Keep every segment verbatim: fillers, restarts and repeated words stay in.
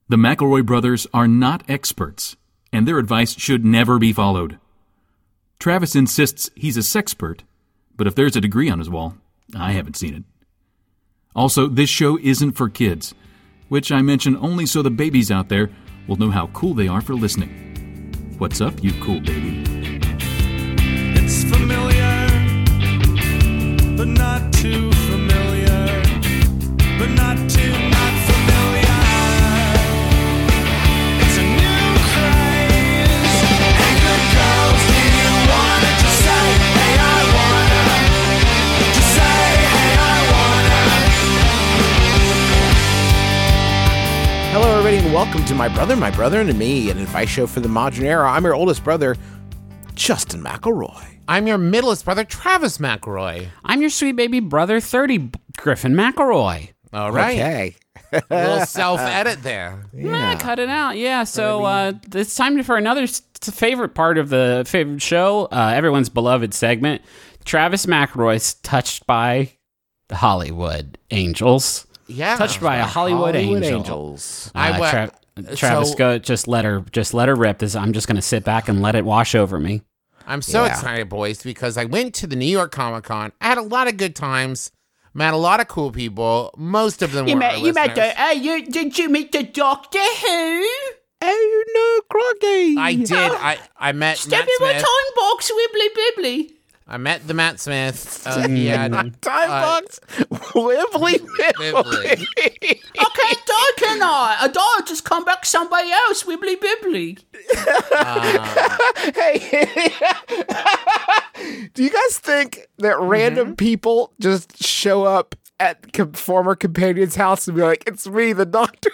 The McElroy brothers are not experts, and their advice should never be followed. Travis insists he's a sexpert, but if there's a degree on his wall, I haven't seen it. Also, this show isn't for kids, which I mention only so the babies out there will know how cool they are for listening. What's up, you cool baby? It's familiar, but not too familiar, but not too not familiar. It's a new craze. Hey, good girls, do you wanna just say, hey, I wanna? Just say, hey, I wanna. Hello, everybody, and welcome to My Brother, My Brother and Me, an advice show for the modern era. I'm your oldest brother, Justin McElroy. I'm your middleest brother, Travis McElroy. I'm your sweet baby brother, thirty, Griffin McElroy. All right. Okay. A little self-edit there. Yeah, cut it out. Yeah, so uh, it's time for another s- favorite part of the favorite show, uh, everyone's beloved segment. Travis McElroy's touched by the Hollywood Angels. Yeah. Touched by a Hollywood, Hollywood angel. Angels. Uh, I wa- Tra- Travis, so- go. Just let her. Just let her rip. This. I'm just gonna sit back and let it wash over me. I'm so Yeah. excited, boys, because I went to the New York Comic Con. I had a lot of good times. Met a lot of cool people. Most of them were our listeners. Uh, you did you meet the Doctor Who? Oh, no, Croggy. I did. I, I met Matt Smith. box, wibbly bibbly. I met the Matt Smith. Uh, he had Time uh, box. Wibbly Wibbly. I can't die, can I? I die, just come back somebody else, wibbly bibbly. Hey, do you guys think that random people just show up at com- former companion's house and be like, "It's me, the doctor"?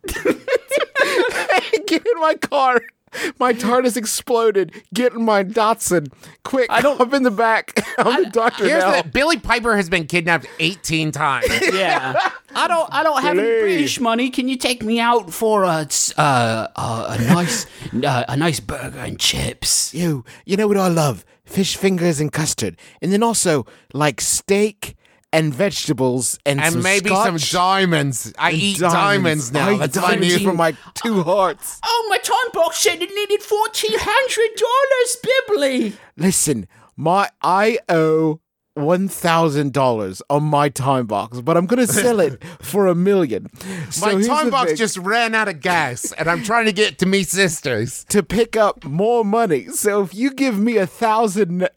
Hey, get in my car. My TARDIS exploded. Get in my Datsun. Quick, I don't up in the back. I'm the doctor Here's now. the Billy Piper has been kidnapped eighteen times. Yeah. I don't I don't have any Billy. British money. Can you take me out for a s- uh, uh, a nice uh, a nice burger and chips? You, you know what I love? Fish fingers and custard. And then also, like, steak and vegetables and, And some maybe scotch some diamonds. I and eat diamonds, now. I eat That's my diamonds new from my two hearts. Oh, my time box said it needed fourteen hundred dollars, bibbly. Listen, my I owe one thousand dollars on my time box, but I'm going to sell it for a million. So My here's time the box thing. just ran out of gas, and I'm trying to get to me sisters. to pick up more money. So if you give me a thousand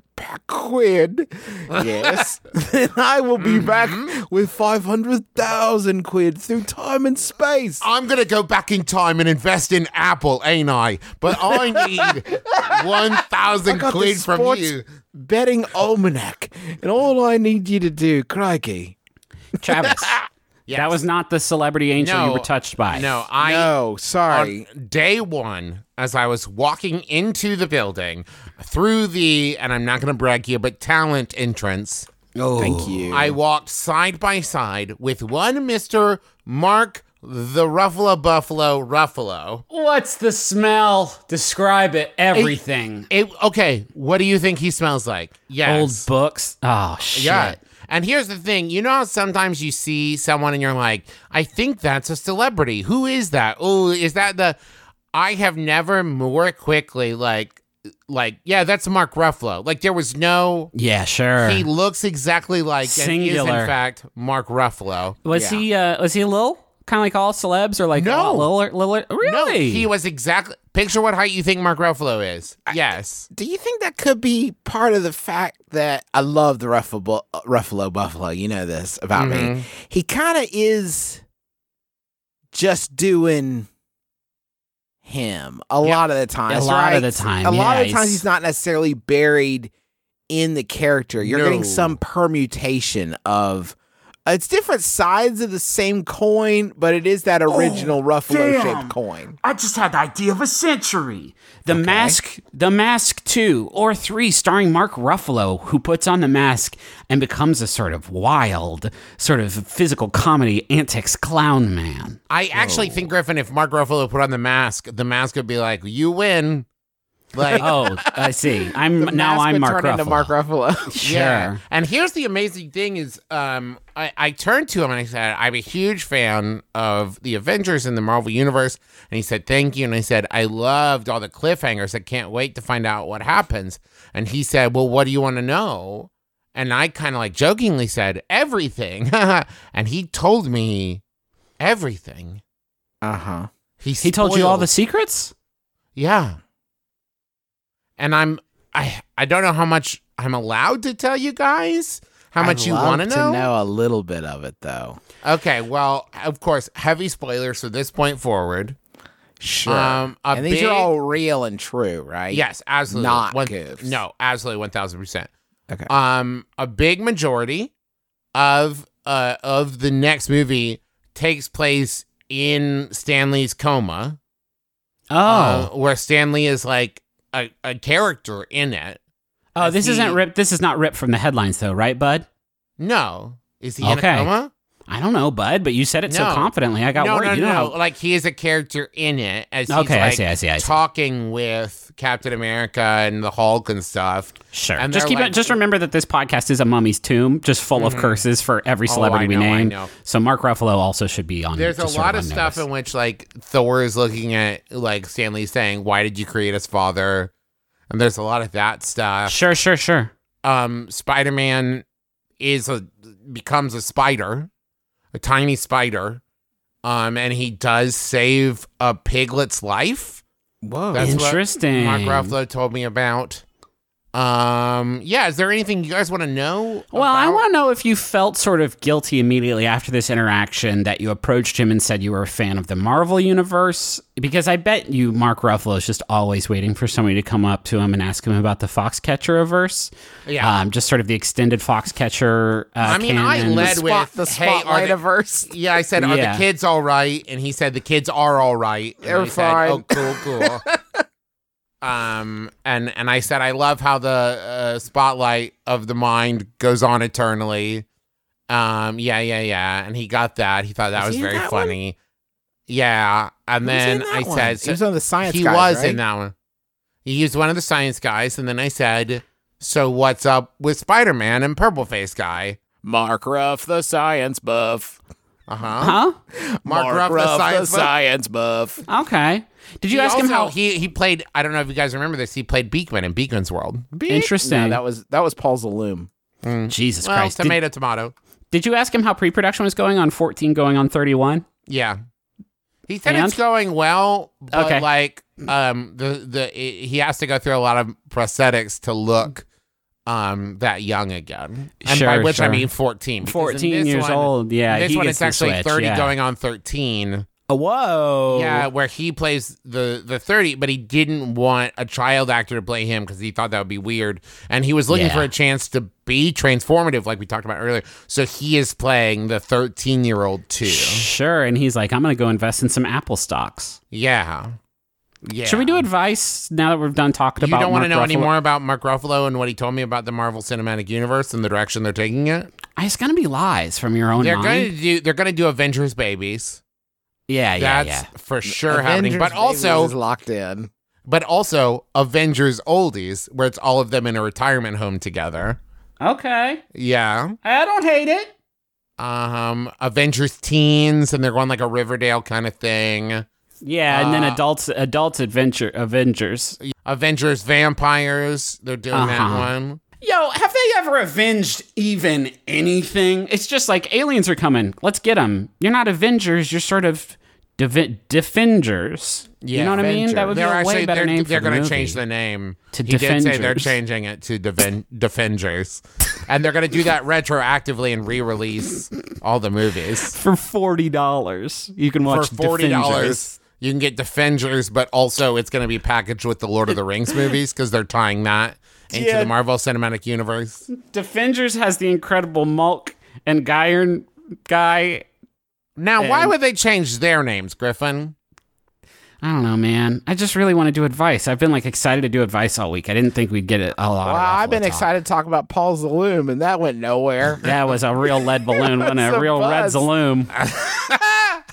quid, yes, then I will be back with five hundred thousand quid through time and space. I'm gonna go back in time and invest in Apple, ain't I? But I need one thousand got the quid from sports you. betting almanac, and all I need you to do, crikey. Travis, Yes. that was not the celebrity angel No, you were touched by. No, I No, sorry. on day one, as I was walking into the building through the, and I'm not gonna brag here, but talent entrance. Oh, Thank you. I walked side by side with one Mister Mark the Ruffalo Buffalo Ruffalo. What's the smell? Describe it. Everything. It, okay, what do you think he smells like? Yes. Old books. Oh shit. Yeah. And here's the thing. You know how sometimes you see someone and you're like, I think that's a celebrity. Who is that? Oh, is that the... I have never more quickly, like, like, yeah, that's Mark Ruffalo. Like, there was no... Yeah, sure. He looks exactly like, and is, Singular. in fact, Mark Ruffalo. was Yeah. he? Uh, was he Lil? Kind of like all celebs, or like No. all Lil? Lil really? No, he was exactly... Picture what height you think Mark Ruffalo is. Yes. Do you think that could be part of the fact that I love the Ruffalo, Ruffalo Buffalo? You know this about Mm-hmm. me. He kind of is just doing him a Yeah, lot of the times. a lot of right? the time, A lot yeah, of the times he's- he's not necessarily buried in the character. You're No. getting some permutation of. It's different sides of the same coin, but it is that original Ruffalo shaped coin. I just had the idea of a century. The Mask, The Mask two or three, starring Mark Ruffalo, who puts on the mask and becomes a sort of wild, sort of physical comedy antics clown man. I actually think, Griffin, if Mark Ruffalo put on the mask, the mask would be like, you win. Like, Oh, I see. I'm The now mask I'm would Mark turn Ruffalo. into Mark Ruffalo. Sure. yeah. And here's the amazing thing is, um, I, I turned to him and I said, I'm a huge fan of the Avengers in the Marvel Universe. And he said, thank you. And I said, I loved all the cliffhangers. I can't wait to find out what happens. And he said, well, what do you want to know? And I kind of like jokingly said, everything. And he told me everything. Uh huh. He, He told you all the spoiled- secrets? Yeah. And I'm I I don't know how much I'm allowed to tell you guys. How much I'd you love want to know? know a little bit of it, though. Okay, well, of course, heavy spoilers from this point forward. Sure. Um, a and these big- are all real and true, right? Yes, absolutely. Not One- goofs. No, absolutely one thousand percent. Okay. Um, a big majority of uh of the next movie takes place in Stanley's coma. Oh. uh, where Stanley is like a, a character in it. oh, as this he- isn't ripped. This is not ripped from the headlines, though, right, Bud? No. Is he in Okay. a coma? I don't know, Bud, but you said it so No. confidently. I got no, worried. no, you no, know no. how- Like he is a character in it as he's Okay, I like see, I see, I see. talking with Captain America and the Hulk and stuff. Sure. And just they're keep like- it. Just remember that this podcast is a mummy's tomb, just full of curses for every Oh, celebrity I we know, I name. know. So Mark Ruffalo also should be on. There's a just sort lot of on stuff notice. in which like Thor is looking at like Stanley saying, "Why did you create his father?" And there's a lot of that stuff. Sure, sure, sure. Um, Spider-Man is a becomes a spider, a tiny spider. Um, and he does save a piglet's life. Whoa. That's what Interesting. Mark Ruffalo told me about. Um, yeah, is there anything you guys want to know? Well, I about- want to know if you felt sort of guilty immediately after this interaction that you approached him and said you were a fan of the Marvel Universe. Because I bet you Mark Ruffalo is just always waiting for somebody to come up to him and ask him about the Foxcatcher-averse. Yeah. Um, just sort of the extended Foxcatcher uh, I mean, I canon. led Spot- with the hey, are spotlight the- averse. Yeah, I said, are Yeah. the kids all right? And he said, the kids are all right. And They're I said, oh, fine. cool, cool. um, and and I said, I love how the uh, spotlight of the mind goes on eternally. Um, yeah, yeah, yeah. And he got that. He thought that was Was he in very that one? funny. Yeah. And Who was then in that I one? said, he was one of the science he guys, was right? in that one. He used one of the science guys, and then I said, so what's up with Spider-Man and Purple Face Guy? Mark Ruff, the science buff. Uh-huh. Huh? Mark, Ruff, the science buff. science buff. Okay. Did you He ask him also- how... he he played? I don't know if you guys remember this. He played Beekman in Beekman's World. Interesting. No, that was that was Paul Zaloom. Jesus Well, Christ. Did, tomato, tomato. did you ask him how pre-production was going on fourteen going on thirty-one? Yeah, he said And? it's going well, but Okay. like um the the he has to go through a lot of prosthetics to look um that young again. And by Sure, which I sure. mean fourteen. because in fourteen this years one- old. Yeah, This he one gets it's the actually switch, thirty yeah. going on thirteen. Oh, whoa. Yeah, where he plays the the thirty, but he didn't want a child actor to play him because he thought that would be weird, and he was looking Yeah. for a chance to be transformative, like we talked about earlier. So he is playing the thirteen year old too. Sure. And he's like, I'm going to go invest in some Apple stocks. Yeah, yeah. Should we do advice now that we've done talking You about don't want to Mark know any Ruffalo? more about Mark Ruffalo and what he told me about the Marvel Cinematic Universe and the direction they're taking it? It's going to be lies from your own They're mind. going to do. They're going to do Avengers babies. yeah, yeah, That's yeah. for sure happening. Avengers But Babies also, is locked in. but also Avengers Oldies, where it's all of them in a retirement home together. Okay. Yeah. I don't hate it. Um, Avengers Teens, and they're going like a Riverdale kind of thing. Yeah, and then Uh, adults, adults adventure, Avengers. Avengers Vampires, they're doing that Uh-huh. one. Yo, have they ever avenged even anything? It's just like aliens are coming. Let's get them. You're not Avengers. You're sort of devi- Defenders. you Yeah, know what I mean? That would be They're a actually way better they're, name they're for the gonna movie. change the name To He did say they're Defenders. changing it to Defen- Defenders, and they're gonna do that retroactively and re-release all the movies For forty dollars, you can watch for forty Defenders. dollars. You can get Defenders, but also it's gonna be packaged with the Lord of the Rings movies because they're tying that into Yeah. the Marvel Cinematic Universe. Defenders has the Incredible Mulk and Iron Guy. Now, why And- would they change their names, Griffin? I don't know, man. I just really want to do advice. I've been like excited to do advice all week. I didn't think we'd get it a lot. Well, of I've been Ruffalo talk. excited to talk about Paul Zaloom, and that went nowhere. That was a real lead balloon, wasn't it? That's A a real red buzz. zaloom.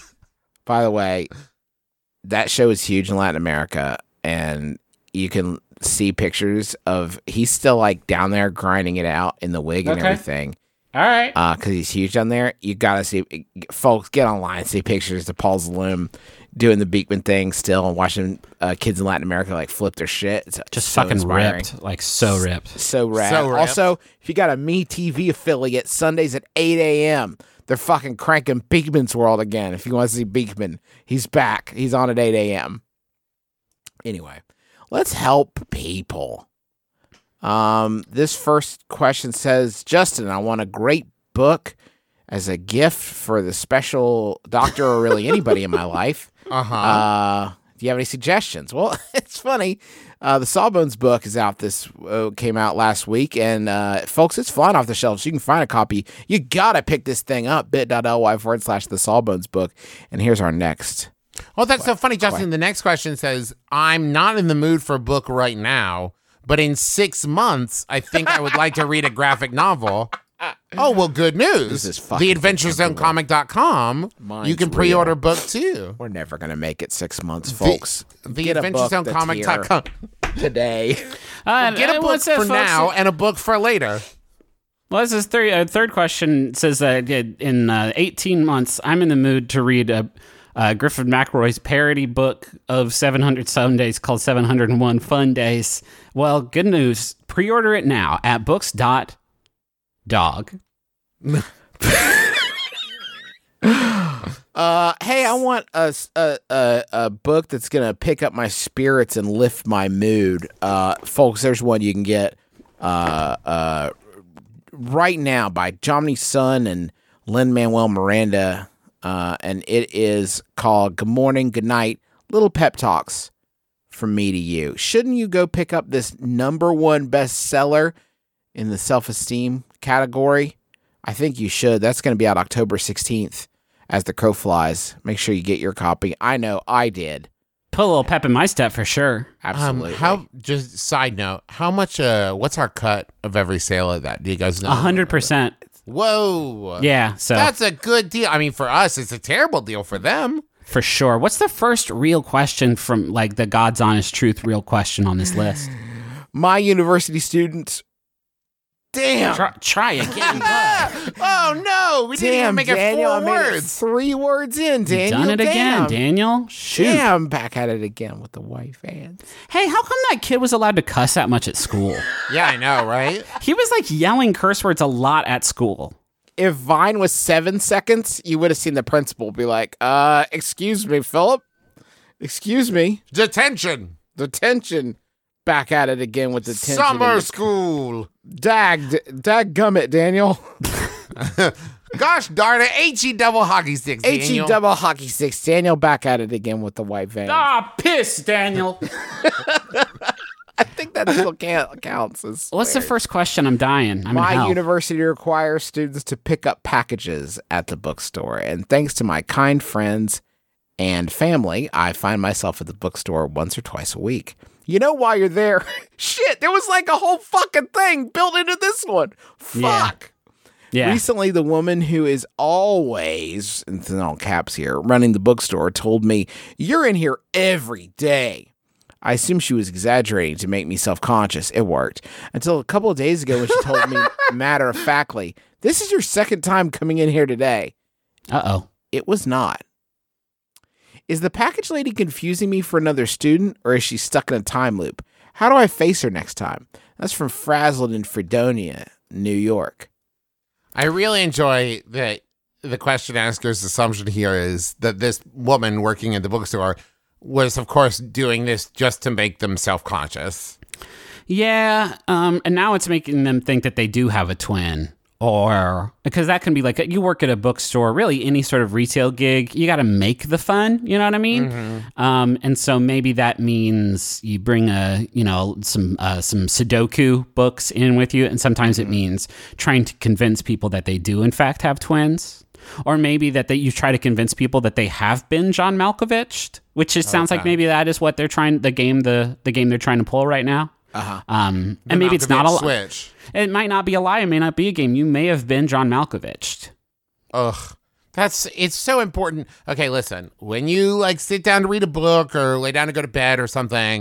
By the way, that show is huge in Latin America, and you can see pictures of he's still like down there grinding it out in the wig and Okay. everything. All right. Uh, because he's huge down there. You gotta see, folks, get online, see pictures of Paul Zaloom doing the Beekman thing still, and watching uh, kids in Latin America like flip their shit. It's Just so fucking inspiring. ripped. Like, so ripped. So rad. So ripped. Also, if you got a Me T V affiliate, Sundays at eight a.m., they're fucking cranking Beekman's World again. If you want to see Beekman, he's back. He's on at eight a.m. Anyway, let's help people. Um, this first question says, Justin, I want a great book as a gift for the special doctor or really anybody in my life. Uh-huh. Uh, do you have any suggestions? Well, it's funny. Uh, the Sawbones book is out this, uh, came out last week. And, uh, folks, it's flying off the shelves. You can find a copy. You got to pick this thing up. bit.ly forward slash the Sawbones book. And here's our next. Well, that's so funny, Justin. The next question says, I'm not in the mood for a book right now, but in six months, I think I would like to read a graphic novel. Oh, well, good news. This is fucking the adventure zone comic dot com. Mine's You can pre-order book two. We're never going to make it six months, folks. The Get a adventure book zone that's comic dot com. here today. Uh, Get a uh, book what's it, for folks? now and a book for later. Well, this is third, uh, third question says that in uh, eighteen months, I'm in the mood to read a, uh, Griffin McElroy's parody book of seven hundred Sundays called seven hundred one Fun Days. Well, good news. Pre-order it now at books dot dog. Uh, hey, I want a, a, a, a book that's going to pick up my spirits and lift my mood. Uh, folks, there's one you can get uh, uh, right now by Jomny Sun and Lin-Manuel Miranda, uh, and it is called Good Morning, Good Night, Little Pep Talks from Me to You. Shouldn't you go pick up this number one bestseller in the self-esteem category? I think you should. That's going to be out October sixteenth as the crow flies. Make sure you get your copy. I know I did. Put a little pep in my step for sure. Absolutely. Um, how? Just side note. How much? Uh, what's our cut of every sale of that? Do you guys know? A hundred percent. Whoa. Yeah, so That's a good deal. I mean, for us, it's a terrible deal for them. for sure. What's the first real question from like the God's honest truth real question on this list? My university students. Damn. Try, try again. bud. Oh no, we didn't even Damn, make Daniel. it I four made it words. three words in, You Daniel. done it again, Damn. Daniel. Shoot. Damn, back at it again with the white fans. Hey, how come that kid was allowed to cuss that much at school? Yeah, I know, right? He was like yelling curse words a lot at school. If Vine was seven seconds, you would have seen the principal be like, uh, excuse me, Philip. Excuse me. Detention. Detention. Back at it again with the tension. Summer and the- school. Dag, dag gummit, Daniel. Gosh darn it, H E double hockey sticks. H E Daniel. double hockey sticks. Daniel back at it again with the white van. Ah, piss, Daniel. I think that still can't, counts as What's the swears. first question? I'm dying. I'm in My hell. university requires students to pick up packages at the bookstore. And thanks to my kind friends and family, I find myself at the bookstore once or twice a week. You know why you're there? Shit, there was like a whole fucking thing built into this one. Yeah. Fuck. Yeah. Recently, the woman who is always, in all caps here, running the bookstore told me, "You're in here every day." I assumed she was exaggerating to make me self-conscious. It worked. Until a couple of days ago when she told me matter-of-factly, "This is your second time coming in here today." Uh-oh. It was not. Is the package lady confusing me for another student, or is she stuck in a time loop? How do I face her next time? That's from Frazzled in Fredonia, New York. I really enjoy that the question asker's assumption here is that this woman working at the bookstore was, of course, doing this just to make them self-conscious. Yeah, um, and now it's making them think that they do have a twin. Or, because that can be like, you work at a bookstore, really any sort of retail gig, you got to make the fun, you know what I mean? Mm-hmm. Um, and so maybe that means you bring a, you know, some uh, some Sudoku books in with you, and sometimes Mm-hmm. it means trying to convince people that they do in fact have twins. Or maybe that they, you try to convince people that they have been John Malkovich, which it sounds like Okay. maybe that is what they're trying, the game, the, the game they're trying to pull right now. Uh-huh. Um, and maybe it's not a Malkovich lie. switch. It might not be a lie. It may not be a game. You may have been John Malkovich. Ugh. That's, it's so important. Okay, listen, when you like sit down to read a book or lay down to go to bed or something,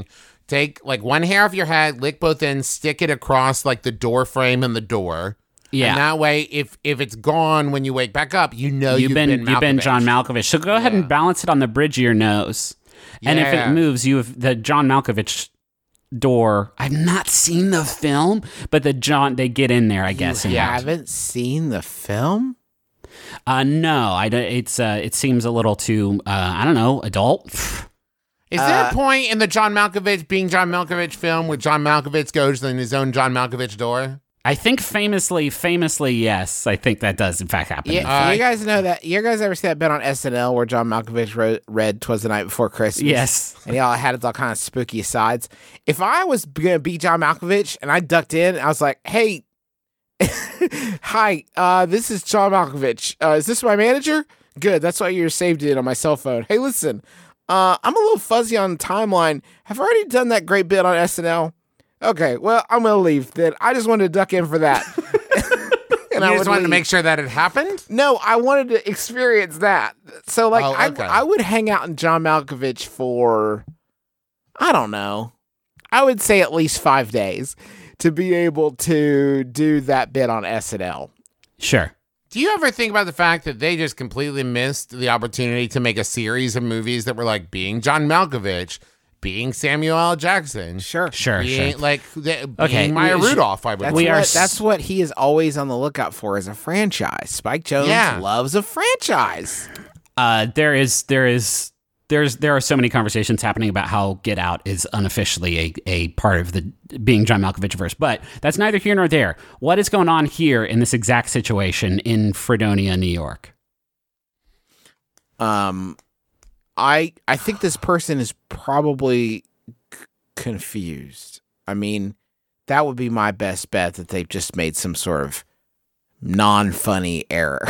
take like one hair off your head, lick both ends, stick it across like the door frame and the door. Yeah. And that way, if if it's gone when you wake back up, you know you've, you've, been, been, you've been Malkovich. John Malkovich. So go ahead and balance it on the bridge of your nose. And if Yeah. it moves, you have the John Malkovich door. I've not seen the film, but the John they get in there, I guess. You and out. haven't seen the film? Uh, no, I don't. It's uh, it seems a little too. Uh, I don't know, adult. Is Uh, there a point in the John Malkovich being John Malkovich film where John Malkovich goes in his own John Malkovich door? I think famously, famously, yes. I think that does in fact happen. Yeah, Uh, you guys know that. You guys ever see that bit on S N L where John Malkovich wrote, read "Twas the Night Before Christmas"? Yes. and he all had its all kind of spooky sides. If I was gonna be John Malkovich and I ducked in, I was like, "Hey, hi, uh, this is John Malkovich. Uh, is this my manager? Good, that's why you're saved in on my cell phone. Hey, listen, uh, I'm a little fuzzy on the timeline. Have I already done that great bit on S N L? Okay, well, I'm gonna leave. Then I just wanted to duck in for that." And you I just would wanted to leave. make sure that it happened? No, I wanted to experience that. So, like, Oh, I, okay. I would hang out in John Malkovich for, I don't know, I would say at least five days to be able to do that bit on S N L. Sure. Do you ever think about the fact that they just completely missed the opportunity to make a series of movies that were like being John Malkovich, being Samuel L. Jackson, Sure. Sure. being Sure. like the, being Okay, Maya we- Rudolph? I would. That's, We think. are what, s- that's what he is always on the lookout for as a franchise. Spike Jones Yeah. loves a franchise. Uh, there is, there is, there's, there are so many conversations happening about how Get Out is unofficially a, a part of the being John Malkovich verse, but that's neither here nor there. What is going on here in this exact situation in Fredonia, New York? Um, I I think this person is probably c- confused. I mean, that would be my best bet that they've just made some sort of non-funny error.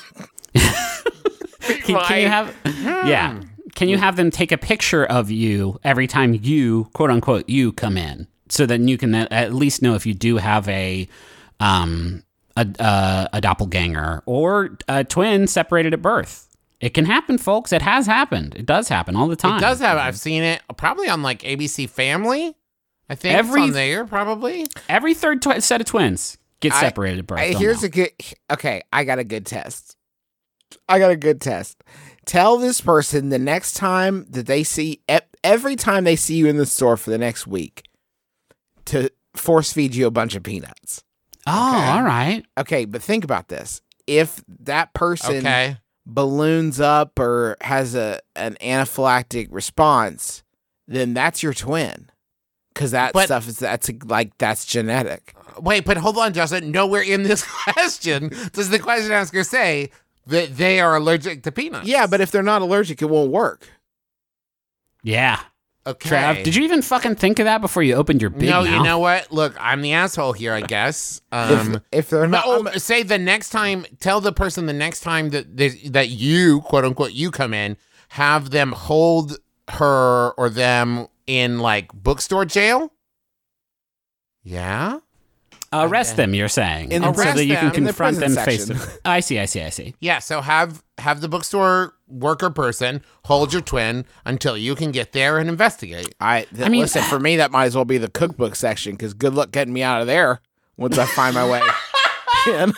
Can, can you have, yeah? Can you have them take a picture of you every time you, quote unquote, you come in, so that you can at least know if you do have a, um, a a, a doppelganger or a twin separated at birth. It can happen, folks. It has happened. It does happen all the time. It does have. I've seen it probably on like A B C Family. I think Every- it's on there probably. Every third twi- set of twins gets I- separated at birth. I- Don't here's know. a good. Okay, I got a good test. I got a good test. Tell this person the next time that they see, e- every time they see you in the store for the next week, to force feed you a bunch of peanuts. Oh, Okay. all right. Okay, but think about this. If that person Okay. balloons up or has a an anaphylactic response, then that's your twin. Because that But- stuff is that's like that's genetic. Wait, but hold on, Justin. Nowhere in this question does the question asker say that they are allergic to peanuts. Yeah, but if they're not allergic, it won't work. Yeah. okay. Trav, did you even fucking think of that before you opened your big No, mouth? you know what? Look, I'm the asshole here, I guess. Um, if, if they're not, no, I'm- say the next time. Tell the person the next time that that that you, quote unquote, you come in, have them hold her or them in like bookstore jail. Yeah. Arrest them, you're saying. In the And so prison- that you can in the confront them prison face to section. I see, I see, I see. Yeah, so have have the bookstore worker person hold your twin until you can get there and investigate. I, th- I mean- listen, for me, that might as well be the cookbook section because good luck getting me out of there once I find my way in.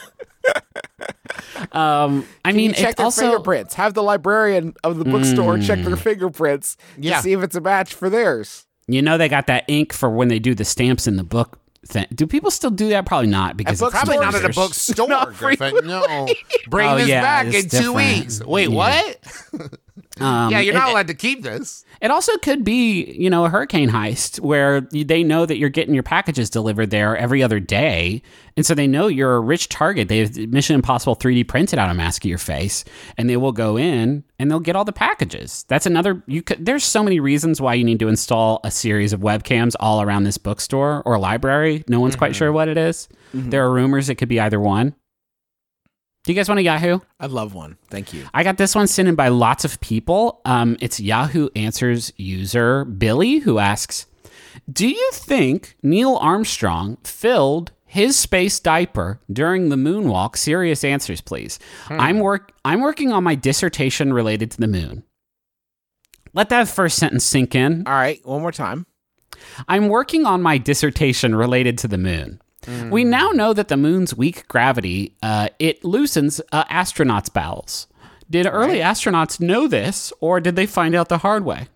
Um, I You mean, check it's their also fingerprints. Have the librarian of the bookstore check their fingerprints Yeah. to see if it's a match for theirs. you know they got that ink for when they do the stamps in the book thing. Do people still do that? Probably not because At it's Probably not at a years. bookstore, Not Griffin. No. Bring Oh, this yeah, back it's in two different. weeks. Wait, Yeah. what? Um, yeah, you're not it, allowed to keep this. It also could be, you know, a hurricane heist where you- they know that you're getting your packages delivered there every other day, and so they know you're a rich target. They have Mission Impossible three D printed out a mask of your face, and they will go in and they'll get all the packages. That's another. You could. There's so many reasons why you need to install a series of webcams all around this bookstore or library. No one's quite sure what it is. There are rumors it could be either one. Do you guys want a Yahoo? I'd love one. Thank you. I got this one sent in by lots of people. Um, it's Yahoo Answers user Billy who asks, do you think Neil Armstrong filled his space diaper during the moonwalk? Serious answers, please. I'm work I'm working on my dissertation related to the moon. Let that first sentence sink in. All right, one more time. I'm working on my dissertation related to the moon. Mm. We now know that the moon's weak gravity, uh, it loosens uh, astronauts' bowels. Did early right. astronauts know this, or did they find out the hard way?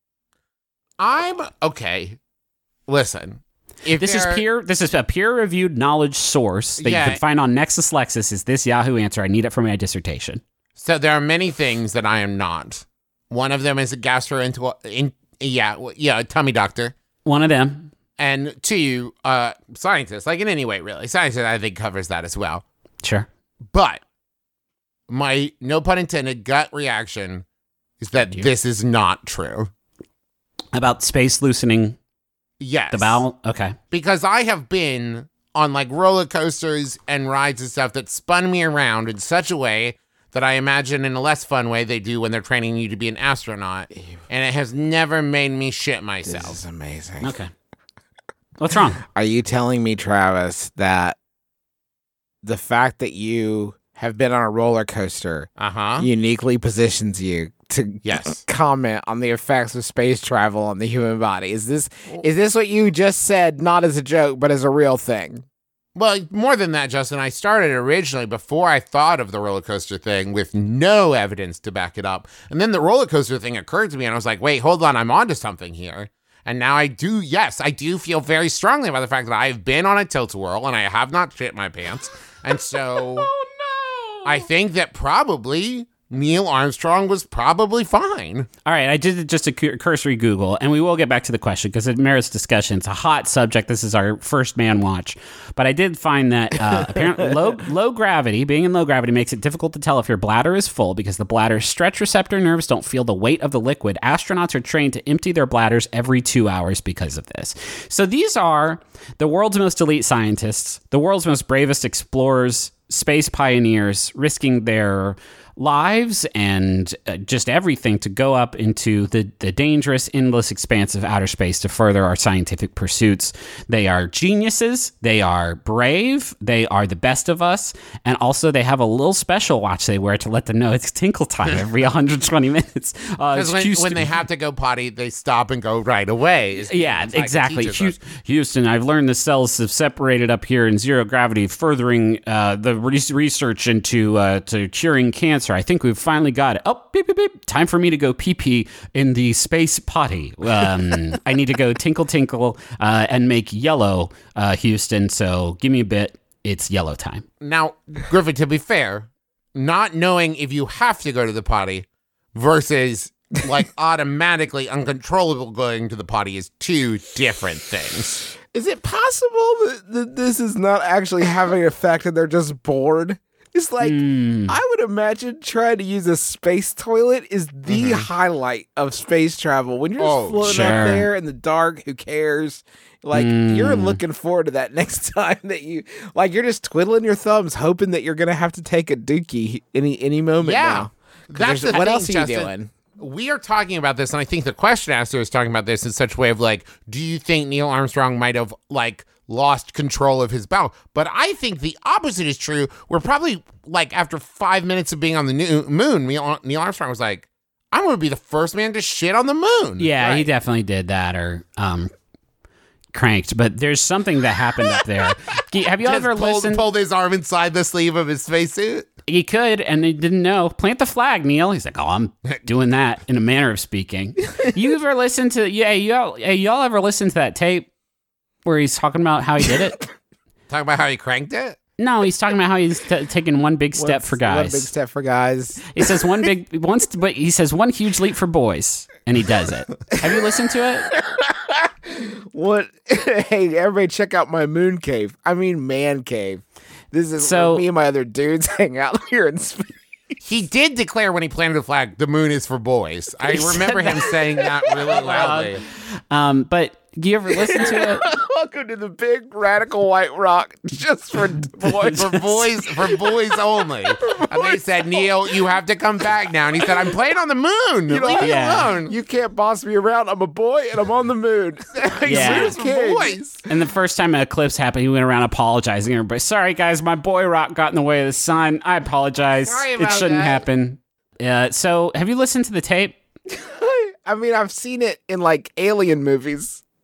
I'm okay. Listen, if this is peer. This is a peer-reviewed knowledge source that yeah. you can find on Nexus Lexis. Is this Yahoo answer? I need it for my dissertation. So there are many things that I am not. One of them is a gastroenterologist. In, yeah, yeah, a tummy doctor. One of them. And two, uh, scientist. Like in any way, really, scientist. I think covers that as well. Sure. But my, no pun intended, gut reaction is that this is not true. About space loosening yes. the bowel? Okay. Because I have been on like roller coasters and rides and stuff that spun me around in such a way that I imagine in a less fun way they do when they're training you to be an astronaut. And it has never made me shit myself. This is amazing. Okay. What's wrong? Are you telling me, Travis, that the fact that you have been on a roller coaster uh-huh. uniquely positions you to yes. comment on the effects of space travel on the human body? Is this is this what you just said, not as a joke, but as a real thing? Well, more than that, Justin, I started originally before I thought of the roller coaster thing with no evidence to back it up. And then the roller coaster thing occurred to me and I was like, wait, hold on, I'm onto something here. And now I do, yes, I do feel very strongly about the fact that I've been on a tilt-a-whirl and I have not shit my pants. And so oh, no. I think that probably Neil Armstrong was probably fine. All right, I did just a cursory Google, and we will get back to the question because it merits discussion. It's a hot subject. This is our first man watch. But I did find that uh, apparently low, low gravity, being in low gravity, makes it difficult to tell if your bladder is full because the bladder's stretch receptor nerves don't feel the weight of the liquid. Astronauts are trained to empty their bladders every two hours because of this. So these are the world's most elite scientists, the world's most bravest explorers, space pioneers, risking their lives and uh, just everything to go up into the, the dangerous, endless expanse of outer space to further our scientific pursuits. They are geniuses. They are brave. They are the best of us. And also they have a little special watch they wear to let them know it's tinkle time every one hundred twenty minutes. Because uh, when, when they have to go potty, they stop and go right away. Is, yeah, like exactly. Houston, I've learned the cells have separated up here in zero gravity, furthering uh, the re- research into uh, to curing cancer. I think we've finally got it. Oh, beep, beep, beep. Time for me to go pee-pee in the space potty. Um, I need to go tinkle, tinkle, uh, and make yellow, uh, Houston. So give me a bit. It's yellow time. Now, Griffin, to be fair, not knowing if you have to go to the potty versus like automatically uncontrollable going to the potty is two different things. Is it possible that, that this is not actually having an effect and they're just bored? It's like, mm. I would imagine trying to use a space toilet is the mm-hmm. highlight of space travel. When you're just oh, floating sure. up there in the dark, who cares? Like, mm. you're looking forward to that next time that you, like, you're just twiddling your thumbs, hoping that you're going to have to take a dookie any any moment yeah. now. That's the what thing, else are Justin. you doing? We are talking about this, and I think the question asker is talking about this in such a way of, like, do you think Neil Armstrong might have, like, lost control of his bowel? But I think the opposite is true. We're probably, like, after five minutes of being on the new moon, Neil, Neil Armstrong was like, I'm going to be the first man to shit on the moon. Yeah, right. He definitely did that, or um, cranked. But there's something that happened up there. Have you Just ever pulled, listened? pulled his arm inside the sleeve of his spacesuit? He could, and they didn't know. Plant the flag, Neil. He's like, oh, I'm doing that in a manner of speaking. You ever listen to, yeah, y'all, hey, y'all ever listen to that tape where he's talking about how he did it? Talking about how he cranked it? No, he's talking about how he's t- taking one big step What's, for guys. One big step for guys. He says one big, once, but he says one huge leap for boys, and he does it. Have you listened to it? What? Hey, everybody, check out my moon cave. I mean, man cave. This is So- where me and my other dudes hang out here in space. He did declare when he planted the flag, the moon is for boys. I remember him saying that really loudly. Um, but do you ever listen to it? Welcome to the big radical white rock, just for boys. For boys, for boys only. And they said, Neil, you have to come back now. And he said, I'm playing on the moon. You know, Leave me yeah. alone. You can't boss me around. I'm a boy and I'm on the moon. Yeah. Moon's For king. boys. And the first time an eclipse happened, he went around apologizing. Everybody, sorry guys, my boy rock got in the way of the sun. I apologize. Sorry It about shouldn't that. happen. Uh, so, have you listened to the tape? I mean, I've seen it in like alien movies.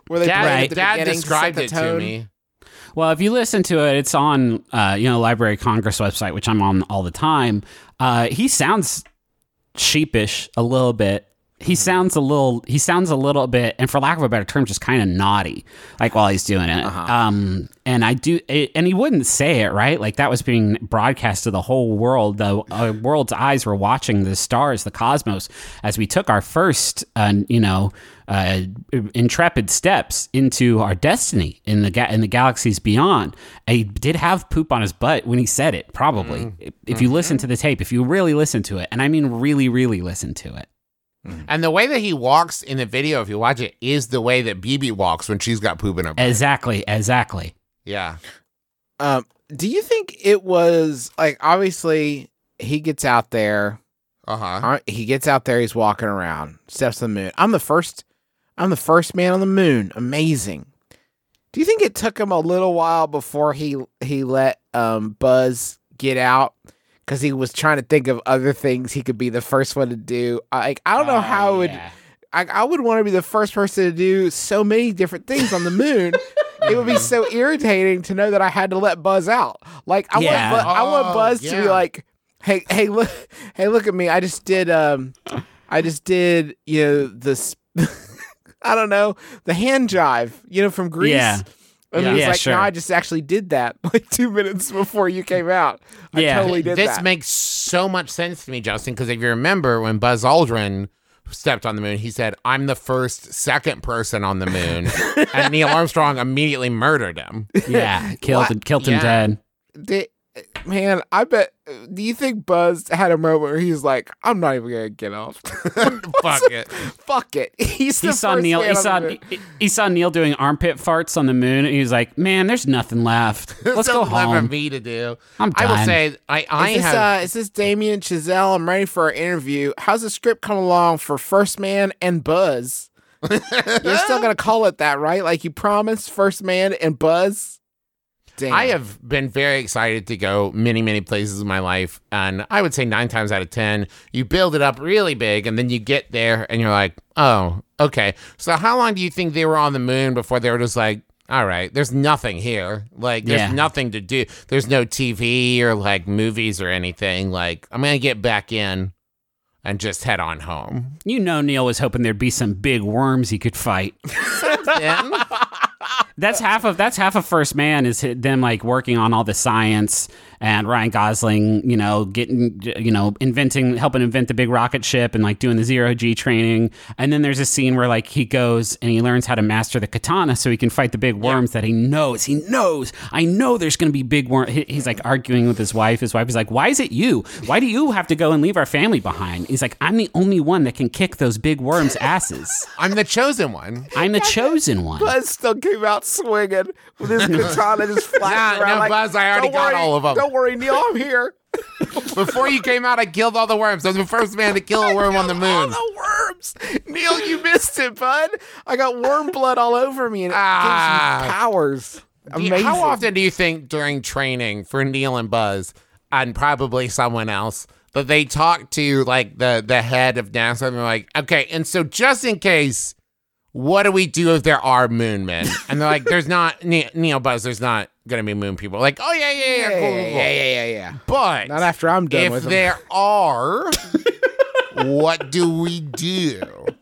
where they Dad, play at the Dad beginning described to it set the to tone. me. Well, if you listen to it, it's on, uh, you know, Library of Congress website, which I'm on all the time. Uh, he sounds sheepish a little bit. He sounds a little, he sounds a little bit, and for lack of a better term, just kind of naughty, like while he's doing it. Uh-huh. Um, and I do, it, and he wouldn't say it, right? Like that was being broadcast to the whole world. The uh, world's eyes were watching the stars, the cosmos, as we took our first, uh, you know, uh, intrepid steps into our destiny in the ga- in the galaxies beyond. He did have poop on his butt when he said it, probably. Mm-hmm. If you listen to the tape, if you really listen to it, and I mean really, really listen to it. And the way that he walks in the video, if you watch it, is the way that B B walks when she's got poop in her butt. Exactly, exactly. Yeah. Um, do you think it was like obviously he gets out there, Uh-huh. uh, he gets out there, he's walking around, steps on the moon. I'm the first, I'm the first man on the moon. Amazing. Do you think it took him a little while before he he let um Buzz get out? Because he was trying to think of other things he could be the first one to do. Like I don't know how it would. yeah. I, I would want to be the first person to do so many different things on the moon. It would be so irritating to know that I had to let Buzz out. Like I Yeah. want, Bu- I want Oh, Buzz to be yeah. like, hey, hey, look, hey, look at me. I just did, um, I just did, you know, this. I don't know, the hand jive, you know, from Greece. Yeah. And Yeah. he was Yeah, like, sure. no, I just actually did that like two minutes before you came out. I Yeah. totally did This that. makes so much sense to me, Justin, because if you remember when Buzz Aldrin stepped on the moon, he said, I'm the first second person on the moon. And Neil Armstrong immediately murdered him. Yeah, killed What? killed him Yeah. dead. Did- man, I bet. Do you think Buzz had a moment where he's like, "I'm not even gonna get off. Fuck it. Fuck it." He's the He saw first Neil. man He on saw the moon. he, he saw Neil doing armpit farts on the moon, and he was like, "Man, there's nothing left. Let's go Something left for home. me to do. I'm I will done." say, I, I Is this, have. uh, is this Damien Chazelle? I'm ready for our interview. How's the script come along for First Man and Buzz? You're still gonna call it that, right? Like you promised, First Man and Buzz. Damn. I have been very excited to go many, many places in my life. And I would say nine times out of ten, you build it up really big and then you get there and you're like, oh, okay. So how long do you think they were on the moon before they were just like, all right, there's nothing here. Like, there's Yeah. nothing to do. There's no T V or like movies or anything. Like, I'm going to get back in and just head on home. You know, Neil was hoping there'd be some big worms he could fight. Then, That's half of that's half of First Man is hi- them like working on all the science and Ryan Gosling, you know, getting you know inventing, helping invent the big rocket ship and like doing the zero G training. And then there's a scene where like he goes and he learns how to master the katana so he can fight the big worms that he knows. He knows. I know there's going to be big worms. He's like arguing with his wife. His wife is like, "Why is it you? Why do you have to go and leave our family behind?" He's like, "I'm the only one that can kick those big worms' asses. I'm the chosen one. I'm the chosen one." Buzz still came out swinging with his katana just flashing Nah, around. no, like, Buzz, I already "Don't got worry, all of 'em." Don't worry, Neil, I'm here. Before you came out, I killed all the worms. I was the first man to kill a worm on the All moon. the worms. Neil, you missed it, bud. I got worm blood all over me, and it Ah. gives you powers. Do you- Amazing. How often do you think during training for Neil and Buzz, and probably someone else, that they talk to like the the head of NASA and they're like, okay, and so just in case, what do we do if there are moon men? And they're like, there's not Ne- Neil Buzz, there's not gonna be moon people. Like, oh yeah, yeah, yeah, Yeah, cool, yeah, cool, cool. yeah, yeah, yeah, yeah. But Not after I'm done if with them. there are, what do we do?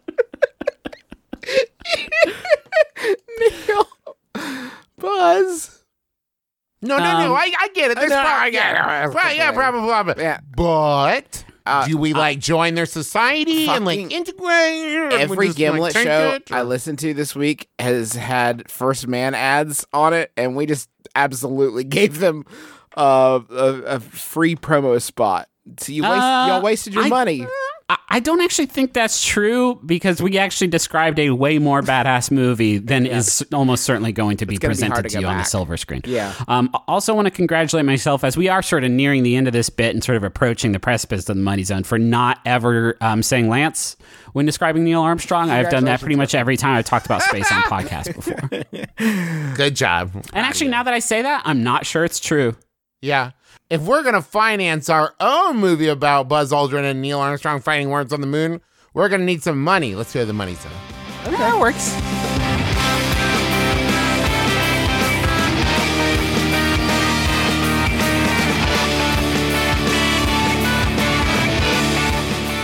Neil, Buzz. No, no, no. Um, I, I get it. There's no, no, probably, I get it. yeah, right, yeah, probably, probably. Yeah. But Uh, do we like join their society and like fucking- integrate? Or we Every just, Gimlet like, take show it, or- I listened to this week has had First Man ads on it, and we just absolutely gave them uh, a, a free promo spot. So you waste, Uh, y'all wasted your I- money. I, I don't actually think that's true because we actually described a way more badass movie than is almost certainly going to be gonna be presented hard to to, go you on the back. silver screen. Yeah. Um, I also want to congratulate myself as we are sort of nearing the end of this bit and sort of approaching the precipice of the money zone for not ever um, saying Lance when describing Neil Armstrong. I've done that pretty much every time I've talked about space on podcasts before. Good job. And actually, now that I say that, I'm not sure it's true. Yeah. If we're going to finance our own movie about Buzz Aldrin and Neil Armstrong fighting worms on the moon, we're going to need some money. Let's go to the money zone. That works.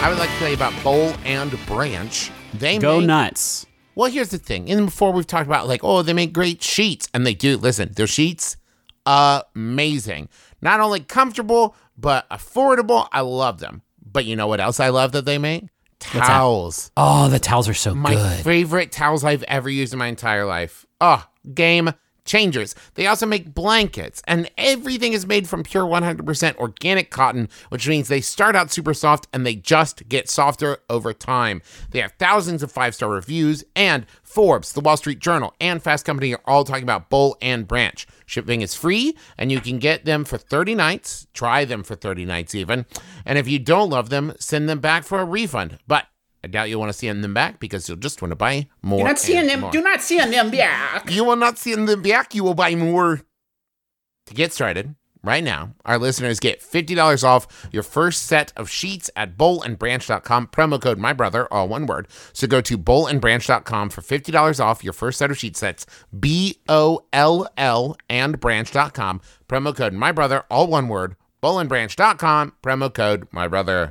I would like to tell you about Bowl and Branch. They Go make, nuts. Well, here's the thing. And before we've talked about like, oh, they make great sheets. And they do. Listen, their sheets, amazing. Not only comfortable, but affordable. I love them. But you know what else I love that they make? Towels. Oh, the towels are so My good. favorite towels I've ever used in my entire life. Oh, game changers. They also make blankets, and everything is made from pure one hundred percent organic cotton, which means they start out super soft and they just get softer over time. They have thousands of five-star reviews, and Forbes, The Wall Street Journal, and Fast Company are all talking about Bowl and Branch. Shipping is free, and you can get them for thirty nights. Try them for thirty nights even. And if you don't love them, send them back for a refund. But I doubt you'll want to see them back because you'll just want to buy more. You're not seeing and them. more. Do not see them back. You will not see them back. You will buy more. To get started, right now, our listeners get fifty dollars off your first set of sheets at bowl and branch dot com. Promo code MyBrother, all one word. So go to bowl and branch dot com for fifty dollars off your first set of sheet sets. B O L L and branch dot com. Promo code MyBrother, all one word. bowl and branch dot com. Promo code MyBrother.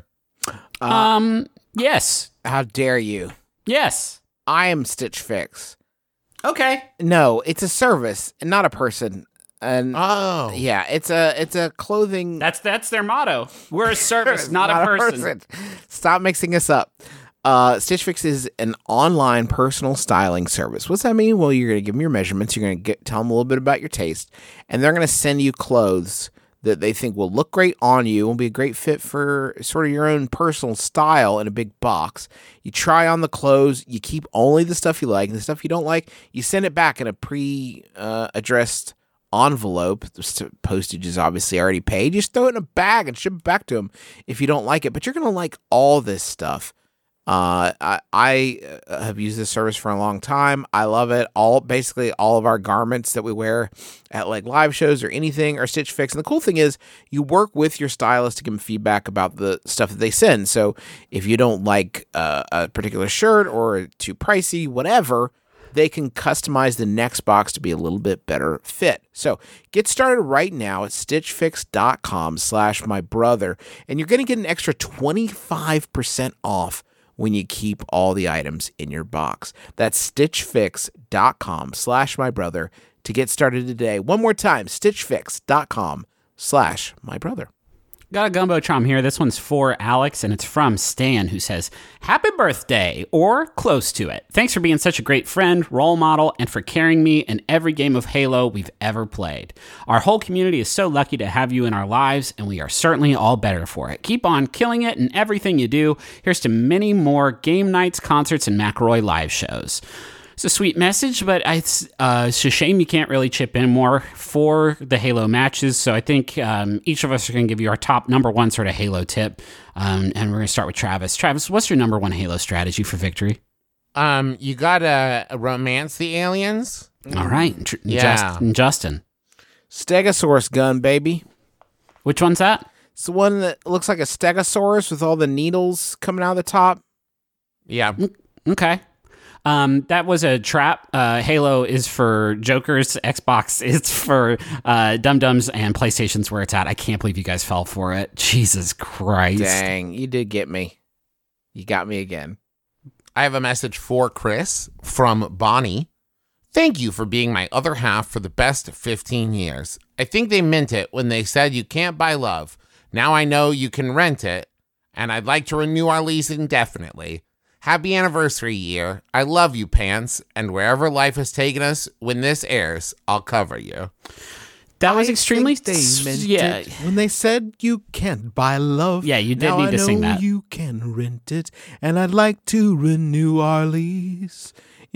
Um, yes. How dare you? Yes. I am Stitch Fix. Okay. No, it's a service and not a person. And Oh. yeah, it's a it's a clothing. That's that's their motto. We're a service, not, a person. Stop mixing us up. Uh, Stitch Fix is an online personal styling service. What's that mean? Well, you're going to give them your measurements. You're going to get tell them a little bit about your taste, and they're going to send you clothes that they think will look great on you, will be a great fit for sort of your own personal style in a big box. You try on the clothes, you keep only the stuff you like, and the stuff you don't like, you send it back in a pre-addressed uh, envelope. The postage is obviously already paid. You just throw it in a bag and ship it back to them if you don't like it. But you're going to like all this stuff. Uh, I, I have used this service for a long time. I love it. All basically all of our garments that we wear at like live shows or anything are Stitch Fix. And the cool thing is you work with your stylist to give them feedback about the stuff that they send. So if you don't like uh, a particular shirt or too pricey, whatever, they can customize the next box to be a little bit better fit. So get started right now at stitchfix.com slash my brother. And you're going to get an extra twenty-five percent off when you keep all the items in your box. That's stitchfix.com slash my brother to get started today. One more time, stitchfix.com slash my brother. Got a gumbo chom here. This one's for Alex, and it's from Stan, who says, "Happy birthday," or close to it. Thanks for being such a great friend, role model, and for carrying me in every game of Halo we've ever played. Our whole community is so lucky to have you in our lives, and we are certainly all better for it. Keep on killing it in everything you do. Here's to many more game nights, concerts, and McElroy live shows. It's a sweet message, but it's, uh, it's a shame you can't really chip in more for the Halo matches. So I think um, each of us are going to give you our top number one sort of Halo tip. Um, and we're going to start with Travis. Travis, what's your number one Halo strategy for victory? Um, you gotta romance the aliens. All right. Tr- Yeah. Just- Justin. Stegosaurus gun, baby. Which one's that? It's the one that looks like a stegosaurus with all the needles coming out of the top. Yeah. Okay. Um, that was a trap. Uh, Halo is for jokers. Xbox is for uh, dum-dums, and PlayStation's where it's at. I can't believe you guys fell for it. Jesus Christ. Dang, you did get me. You got me again. I have a message for Chris from Bonnie. Thank you for being my other half for the best fifteen years. I think they meant it when they said you can't buy love. Now I know you can rent it, and I'd like to renew our lease indefinitely. Happy anniversary year. I love you, Pants, and wherever life has taken us, when this airs, I'll cover you. That was I extremely... think they meant yeah. it when they said you can't buy love. Yeah, you did now need I to sing know that. You can rent it, and I'd like to renew our lease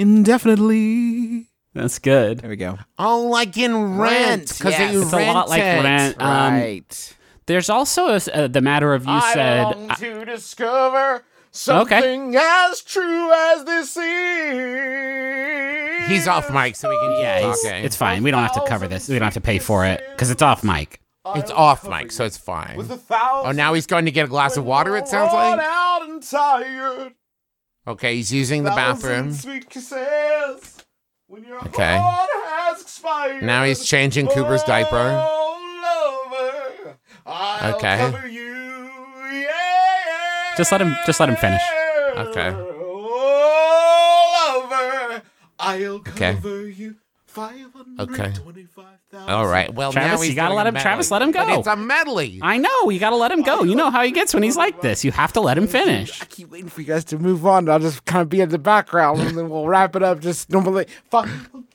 indefinitely. That's good. There we go. Oh, like in Rent. Because yes. you It's a lot like it. Rent. Um, Right. There's also a, uh, the matter of you said... long to discover something as true as this is. He's off mic, so we can keep yeah, it's, talking. it's fine. We don't have to cover this. We don't have to pay for it, because it's off mic. It's off mic, so it's fine. Oh, now he's going to get a glass of water, it sounds like? out and tired. Okay, he's using the bathroom. Sweet kisses when your Okay. heart has expired. Now he's changing Cooper's diaper. Oh, lover, I'll Okay. cover you, yeah. Just let him. Just let him finish. Okay. All over, I'll Okay. cover you. five hundred twenty-five thousand. All right. Well, Travis, now he's you gotta doing let a him- medley. Travis, let him go. But it's a medley. I know. You gotta let him go. You know how he gets when he's like this. You have to let him finish. I keep waiting for you guys to move on. I'll just kind of be in the background, and then we'll wrap it up just normally. Fuck.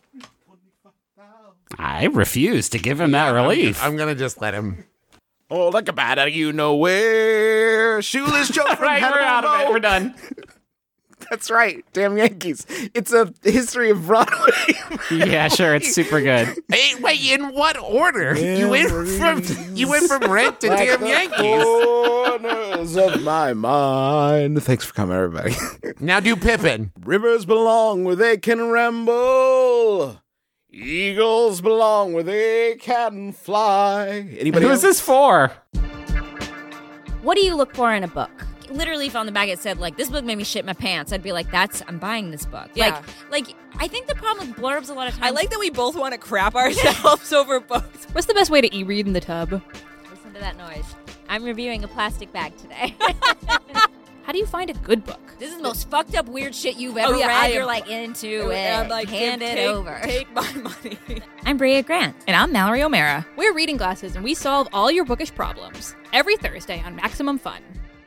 I refuse to give him that relief. I'm gonna just let him. Oh, like a bat out of you nowhere. Shoeless Joe from Right, we're out of it. We're done. That's right. Damn Yankees. It's a history of Broadway. Yeah, sure. It's super good. Hey, wait, in what order? You went from you went from Rent to Damn Yankees. Corners of my mind. Thanks for coming, everybody. Now do Pippin. Rivers belong where they can ramble. Eagles belong where they can fly. Anybody Who's else? this for? What do you look for in a book? Literally, if on the back it said, like, this book made me shit my pants, I'd be like, that's, I'm buying this book. Yeah. Like, like, I think the problem with blurbs a lot of times. I like that we both want to crap ourselves over books. What's the best way to e-read in the tub? Listen to that noise. I'm reviewing a plastic bag today. How do you find a good book? This is the most fucked up weird shit you've ever Oh, yeah, read. I am- You're like into it. I'm like, Hand give- it take, over. Take my money. I'm Bria Grant. And I'm Mallory O'Mara. We're Reading Glasses, and we solve all your bookish problems. Every Thursday on Maximum Fun.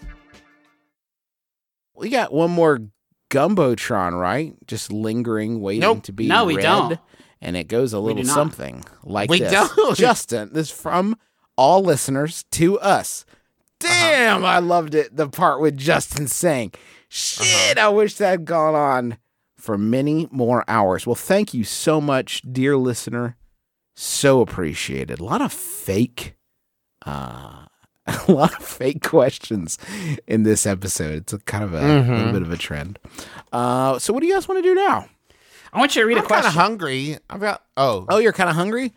We got one more Gumbotron, right? Just lingering, waiting Nope. to be No, we read. don't. And it goes a little do not. something like We this. don't. Justin, this is from all listeners to us. Damn, I loved it. The part with Justin saying, shit, I wish that had gone on for many more hours. Well, thank you so much, dear listener. So appreciated. A lot of fake, uh, a lot of fake questions in this episode. It's a kind of a Mhm. little bit of a trend. Uh, so what do you guys want to do now? I want you to read I'm a kind of question. hungry. I've got. Oh. Oh, you're kind of hungry?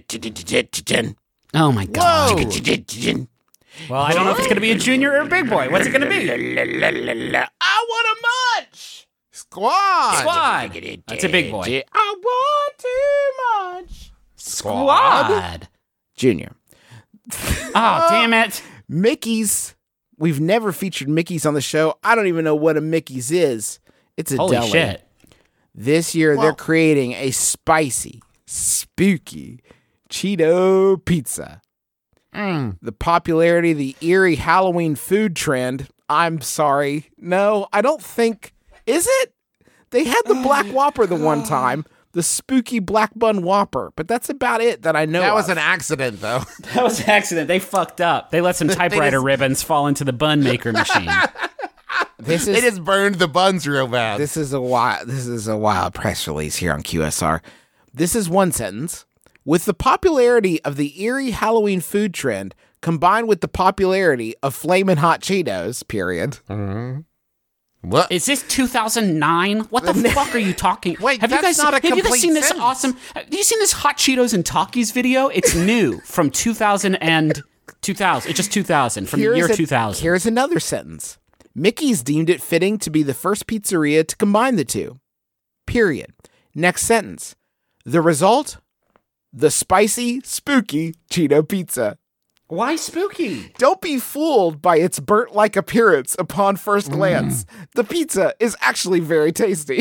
Oh my god. Whoa. Well, I don't know if it's gonna be a junior or a big boy. What's it gonna be? I want a munch. Squad. Squad. That's a big boy. I want too much. Squad. Junior. Oh, damn it. Mickey's. We've never featured Mickey's on the show. I don't even know what a Mickey's is. It's a Holy deli. shit. This year, they're Well- creating a spicy, spooky Cheeto pizza. Mm. The popularity of the eerie Halloween food trend. I'm sorry. No, I don't think. Is it? They had the Black Whopper the one time, the spooky Black Bun Whopper, but that's about it that I know That was of. an accident, though. That was an accident. They fucked up. They let some typewriter just- ribbons fall into the bun maker machine. This They is just burned the buns real bad. this is a wild this is a wild press release here on Q S R. This is one sentence. With the popularity of the eerie Halloween food trend combined with the popularity of Flamin' Hot Cheetos, period. What? Is this two thousand nine? What the fuck are you talking? Wait, have you that's guys not a have you guys complete seen this sentence. awesome? Have you seen this Hot Cheetos and Takis video? It's new from two thousand and two thousand. It's just two thousand from the year a- two thousand. Here's another sentence. Mickey's deemed it fitting to be the first pizzeria to combine the two. Period. Next sentence. The result? The spicy, spooky Cheeto pizza. Why spooky? Don't be fooled by its burnt-like appearance upon first glance. The pizza is actually very tasty.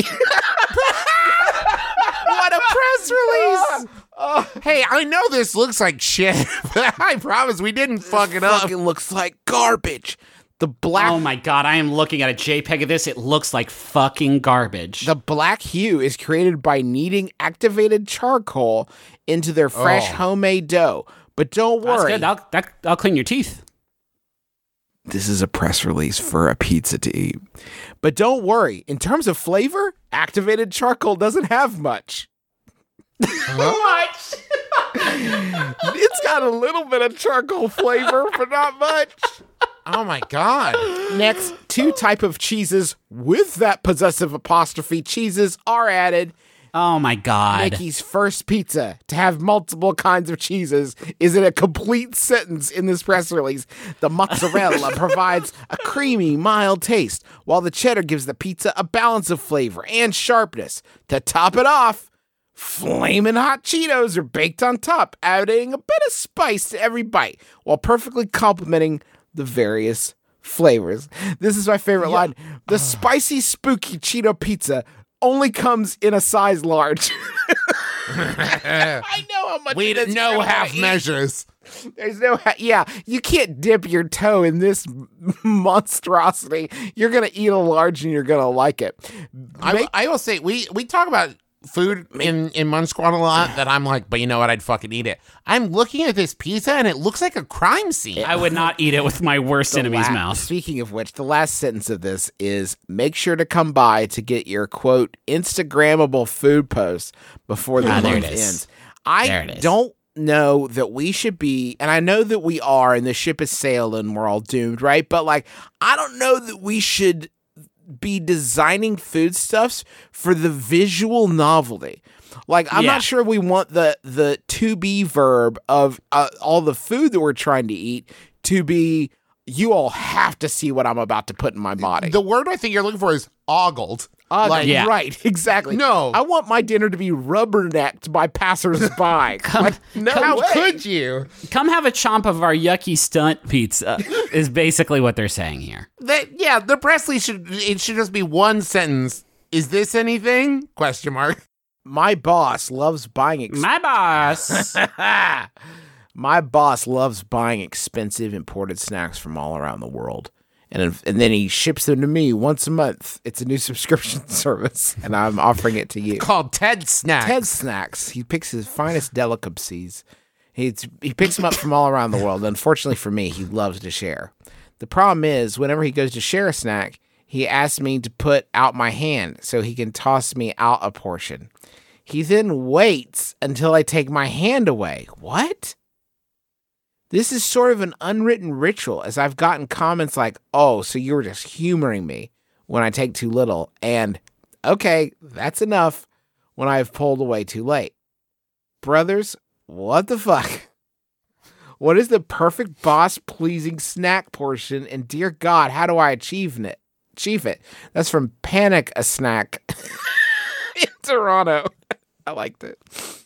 What a press release! Hey, I know this looks like shit, but I promise we didn't fuck it up. Fucking looks like garbage. The black Oh my god, I am looking at a JPEG of this. It looks like fucking garbage. The black hue is created by kneading activated charcoal into their fresh Oh. homemade dough. But don't That's worry. good. That'll, that, that'll clean your teeth. This is a press release for a pizza to eat. But don't worry. In terms of flavor, activated charcoal doesn't have much. What? It's got a little bit of charcoal flavor, but not much. Oh my god. Next, two type of cheeses with that possessive apostrophe cheeses are added. Oh my god. Mickey's first pizza to have multiple kinds of cheeses is in a complete sentence in this press release. The mozzarella provides a creamy, mild taste, while the cheddar gives the pizza a balance of flavor and sharpness. To top it off, flaming hot Cheetos are baked on top, adding a bit of spice to every bite, while perfectly complementing the various flavors. This is my favorite line. The spicy, spooky Cheeto pizza only comes in a size large. I know how much We of this know you're gonna half eat. measures. There's no, ha- yeah, you can't dip your toe in this monstrosity. You're going to eat a large and you're going to like it. I, Make- I will say, we, we talk about food in, in Munch Squad a lot that I'm like, but you know what? I'd fucking eat it. I'm looking at this pizza and it looks like a crime scene. I would not eat it with my worst the enemy's la- mouth. Speaking of which, the last sentence of this is make sure to come by to get your quote Instagrammable food post before the Ah, there month it is. ends. I There it is. don't know that we should be, and I know that we are, and the ship is sailing, we're all doomed, right? But like, I don't know that we should be designing foodstuffs for the visual novelty. Like, I'm Yeah. not sure we want the the to be verb of uh, all the food that we're trying to eat to be, you all have to see what I'm about to put in my body. The word I think you're looking for is ogled. Uh, like, Yeah. Right, exactly. No. I want my dinner to be rubbernecked by passersby. Like, no how way. could you? Come have a chomp of our yucky stunt pizza is basically what they're saying here. That yeah, the Presley should it should just be one sentence. Is this anything? Question mark. My boss loves buying ex- My boss. My boss loves buying expensive imported snacks from all around the world. And, and then he ships them to me once a month. It's a new subscription service, and I'm offering it to you. Called Ted Snack. Ted Snacks. He picks his finest delicacies. He he picks them up from all around the world. Unfortunately for me, he loves to share. The problem is, whenever he goes to share a snack, he asks me to put out my hand so he can toss me out a portion. He then waits until I take my hand away. What? This is sort of an unwritten ritual, as I've gotten comments like, oh, so you were just humoring me when I take too little, and okay, that's enough when I've pulled away too late. Brothers, what the fuck? What is the perfect boss-pleasing snack portion, and dear God, how do I achieve it? Achieve it? That's from Panic a Snack in Toronto. I liked it.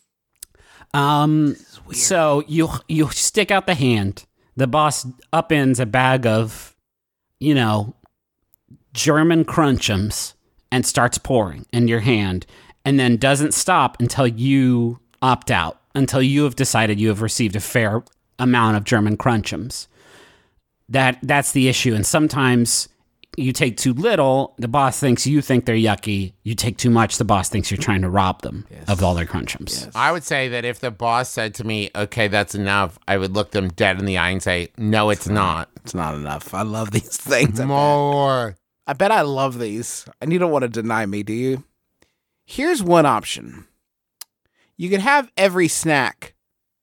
Um, so you you stick out the hand. The boss upends a bag of, you know, German crunchums and starts pouring in your hand, and then doesn't stop until you opt out, until you have decided you have received a fair amount of German crunchums. That that's the issue, and sometimes you take too little, the boss thinks you think they're yucky. You take too much, the boss thinks you're trying to rob them of all their crunchums. I would say that if the boss said to me, okay, that's enough, I would look them dead in the eye and say, no, it's not. It's not enough. I love these things. I bet. More. I bet I love these, and you don't want to deny me, do you? Here's one option. You can have every snack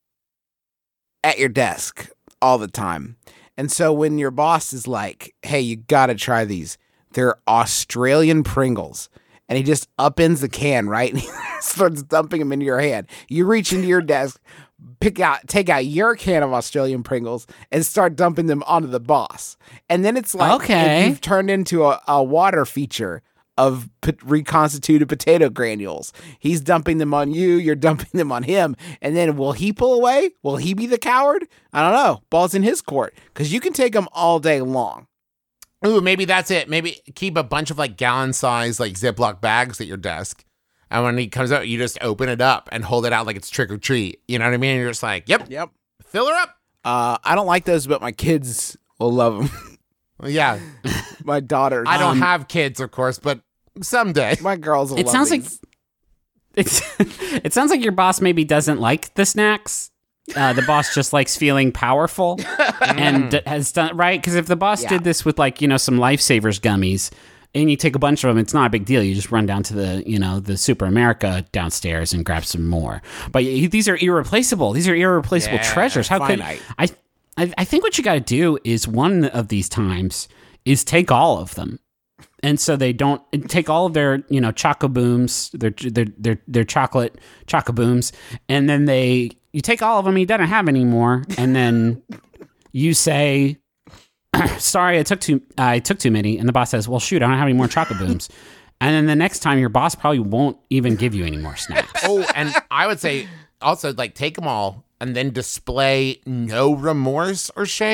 at your desk all the time. And so when your boss is like, hey, you got to try these, they're Australian Pringles. And he just upends the can, right? And he starts dumping them into your hand. You reach into your desk, pick out, take out your can of Australian Pringles and start dumping them onto the boss. And then it's like, Okay. you've turned into a, a water feature of p- reconstituted potato granules. He's dumping them on you. You're dumping them on him. And then will he pull away? Will he be the coward? I don't know. Ball's in his court because you can take them all day long. Ooh, maybe that's it. Maybe keep a bunch of like gallon size like Ziploc bags at your desk. And when he comes out, you just open it up and hold it out like it's trick or treat. You know what I mean? And you're just like, yep, Yep. fill her up. Uh, I don't like those, but my kids will love them. Well, yeah, My daughters. I don't um, have kids, of course, but someday. My girls will It love sounds like these. it's, it sounds like your boss maybe doesn't like the snacks. Uh, the boss just likes feeling powerful and d- has done right. Because if the boss Yeah. did this with like you know some Lifesavers gummies, and you take a bunch of them, it's not a big deal. You just run down to the you know the Super America downstairs and grab some more. But y- these are irreplaceable. These are irreplaceable Yeah, treasures. How could finite. I? I I think what you got to do is one of these times is take all of them. And so they don't take all of their, you know, Choco-Booms, their their their their chocolate Choco-Booms, and then they you take all of them. He doesn't have any more, and then you say, "Sorry, I took too I took too many." And the boss says, "Well, shoot, I don't have any more Choco-Booms." And then the next time, your boss probably won't even give you any more snacks. Oh, and I would say also like take them all and then display no remorse or shame.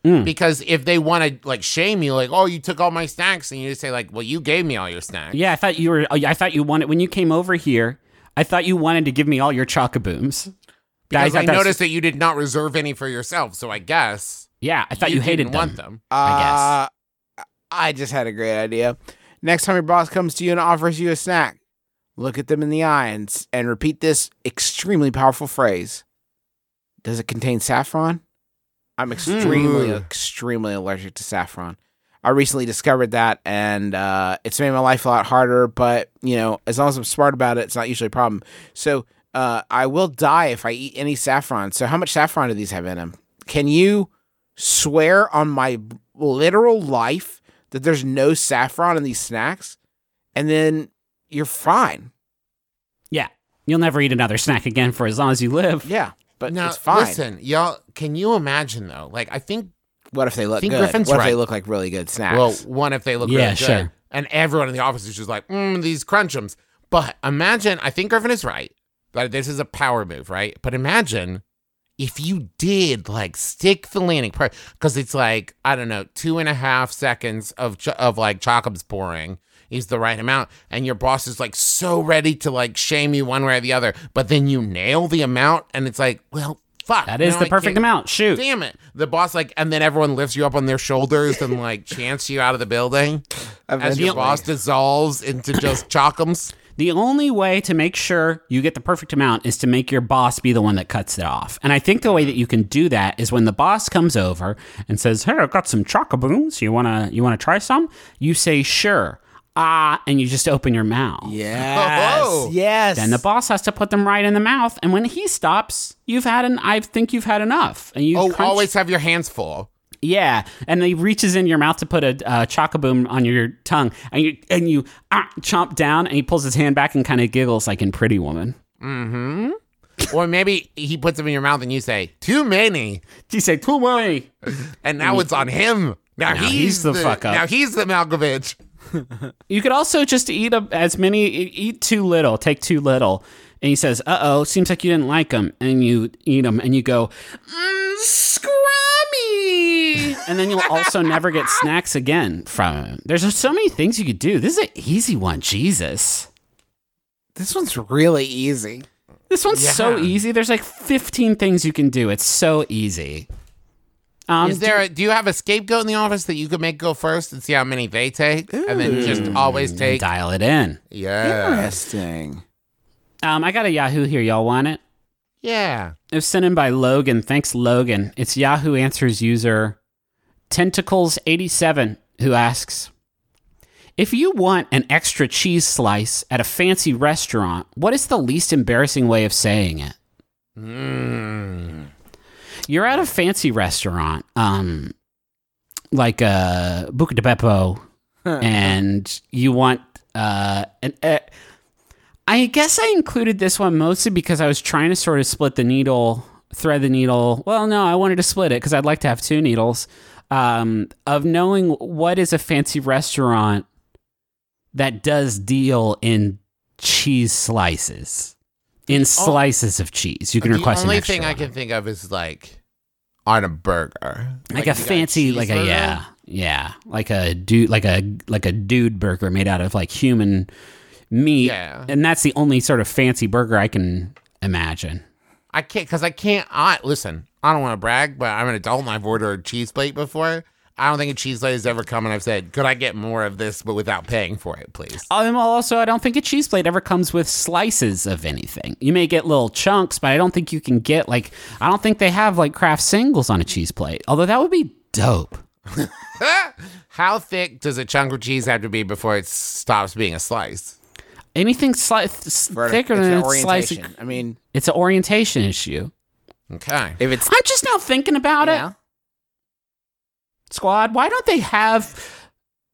Mm. Because if they want to like shame you, like, oh, you took all my snacks, and you just say like, well, you gave me all your snacks. Yeah, I thought you were. I thought you wanted when you came over here. I thought you wanted to give me all your chocobooms. Because I, thought noticed that you did not reserve any for yourself, so I guess Yeah, I thought you, you hated didn't them. want them. I Uh, I just had a great idea. Next time your boss comes to you and offers you a snack, look at them in the eye and, s- and repeat this extremely powerful phrase. Does it contain saffron? I'm extremely, Mm. extremely allergic to saffron. I recently discovered that, and uh, it's made my life a lot harder, but, you know, as long as I'm smart about it, it's not usually a problem. So uh, I will die if I eat any saffron. So how much saffron do these have in them? Can you swear on my literal life that there's no saffron in these snacks? And then you're fine. Yeah, you'll never eat another snack again for as long as you live. Yeah, but Now, it's fine. listen, y'all, can you imagine though? Like, I think, What if they look think good? Griffin's what if they right. look like really good snacks? well, one, if they look Yeah, really good, sure. and everyone in the office is just like, mm, these crunchums. But imagine, I think Griffin is right, that this is a power move, right? But imagine if you did like stick the landing part, because it's like, I don't know, two and a half seconds of ch- of like chocobs pouring is the right amount, and your boss is like so ready to like shame you one way or the other, but then you nail the amount, and it's like, well, fuck. That is now the I perfect can't- amount. Shoot. Damn it. The boss, like, and then everyone lifts you up on their shoulders and like chants you out of the building as your Eventually. boss dissolves into just chocums. The only way to make sure you get the perfect amount is to make your boss be the one that cuts it off. And I think the way that you can do that is when the boss comes over and says, "Hey, I've got some chocobooms. You wanna you wanna try some?" You say, "Sure." Ah, and you just open your mouth. Yes. Oh. Yes. Then the boss has to put them right in the mouth, and when he stops, you've had an. I think you've had enough, and you. Oh, crunch- always have your hands full. Yeah, and he reaches in your mouth to put a uh, chocoboom on your tongue, and you and you ah, chomp down, and he pulls his hand back and kind of giggles like in Pretty Woman. Mm-hmm. Or maybe he puts them in your mouth and you say, too many. You say, "Too many." And now it's on him. Now, Now he's, he's the fuck up. Now he's the Malkovich. You could also just eat a, as many, e- eat too little, take too little. And he says, "Uh oh, seems like you didn't like them," and you eat them, and you go, mm, "Scrummy," and then you'll also never get snacks again from him. There's just so many things you could do. This is an easy one, Jesus. This one's really easy. This one's so Yeah. easy. There's like fifteen things you can do. It's so easy. Um, Is there? A, do you have a scapegoat in the office that you could make go first and see how many they take, and then just always do- take? dial it in. Yeah, Interesting. Um, I got a Yahoo here. Y'all want it? yeah. It was sent in by Logan. Thanks, Logan. It's Yahoo Answers user Tentacles eighty-seven who asks, if you want an extra cheese slice at a fancy restaurant, what is the least embarrassing way of saying it? Mm. You're at a fancy restaurant, um, like uh, Buca de Beppo, and you want uh, an. Uh, I guess I included this one mostly because I was trying to sort of split the needle, thread the needle. Well, no, I wanted to split it because I'd like to have two needles um, of knowing what is a fancy restaurant that does deal in cheese slices, in slices of cheese. You can The request only an extra thing I one. can think of is like on a burger, like, you a got fancy, like a cheeseburger? yeah, yeah, like a dude, like a like a dude burger made out of like human meat, Yeah. and that's the only sort of fancy burger I can imagine. I can't because I can't. I listen. I don't want to brag, but I'm an adult and I've ordered a cheese plate before. I don't think a cheese plate has ever come and I've said, "Could I get more of this, but without paying for it, please?" Um, also, I don't think a cheese plate ever comes with slices of anything. You may get little chunks, but I don't think you can get like I don't think they have like craft singles on a cheese plate. Although that would be dope. How thick does a chunk of cheese have to be before it stops being a slice? Anything sli- For- thicker it's than an a slice, orientation. I mean, it's an orientation issue. Okay. if it's I'm just now thinking about yeah. it. Squad, why don't they have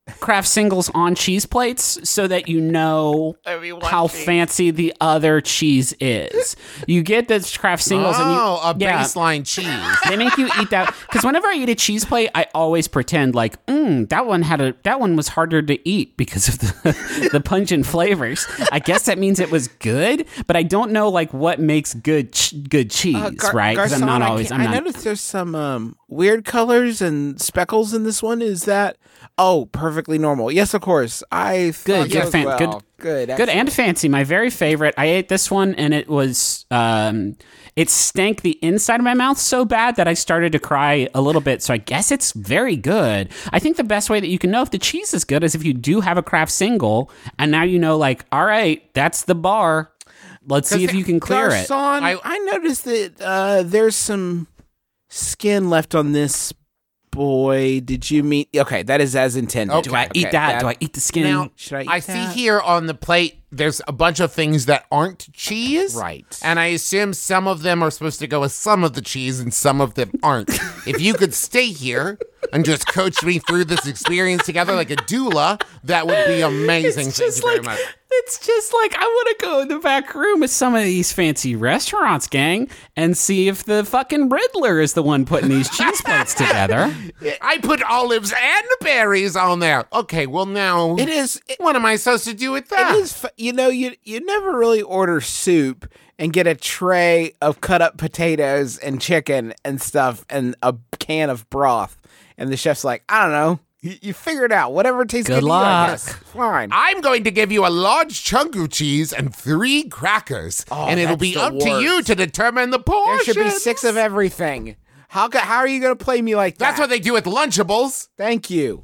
Kraft singles on cheese plates so that you know how fancy the other cheese is. You get the Kraft singles Oh, and you, a yeah, baseline cheese. they make you eat that because whenever I eat a cheese plate, I always pretend like, mm, that one had a that one was harder to eat because of the the pungent flavors. I guess that means it was good, but I don't know like what makes good ch- good cheese, Uh, Gar- right? Because I'm Garcon, not I always. can't- I'm I not. noticed there's some um, weird colors and speckles in this one. Is that? Oh, perfectly normal. Yes, of course. I Good, thought good, so as fan- well. good, good, good, and excellent. fancy. My very favorite. I ate this one, and it was um, it stank the inside of my mouth so bad that I started to cry a little bit. So I guess it's very good. I think the best way that you can know if the cheese is good is if you do have a Kraft single, and now you know, like, all right, that's the bar. Let's see if you can clear it. Garcon, I- I, noticed that uh, there's some skin left on this boy. Did you mean? Okay, that is as intended. Okay. Do I eat Okay, that? Do I eat the skin? Now, Should I eat I that? see here on the plate, there's a bunch of things that aren't cheese. Right. And I assume some of them are supposed to go with some of the cheese and some of them aren't. If you could stay here and just coach me through this experience together like a doula, that would be amazing. It's Thank just you very like much. it's just like I want to go in the back room of some of these fancy restaurants, gang, and see if the fucking Riddler is the one putting these cheese plates together. I put olives and berries on there. Okay, well now, It is. It, what am I supposed to do with that? it is. fu- You know, you you never really order soup and get a tray of cut up potatoes and chicken and stuff and a can of broth, and the chef's like, I don't know. You, you figure it out. Whatever tastes Good good, to you, I luck. guess. Fine. I'm going to give you a large chunk of cheese and three crackers, and it'll that's be the up to you worst. to determine the There portion. should be six of everything. How ca- how are you going to play me like that? That's what they do with Lunchables. Thank you.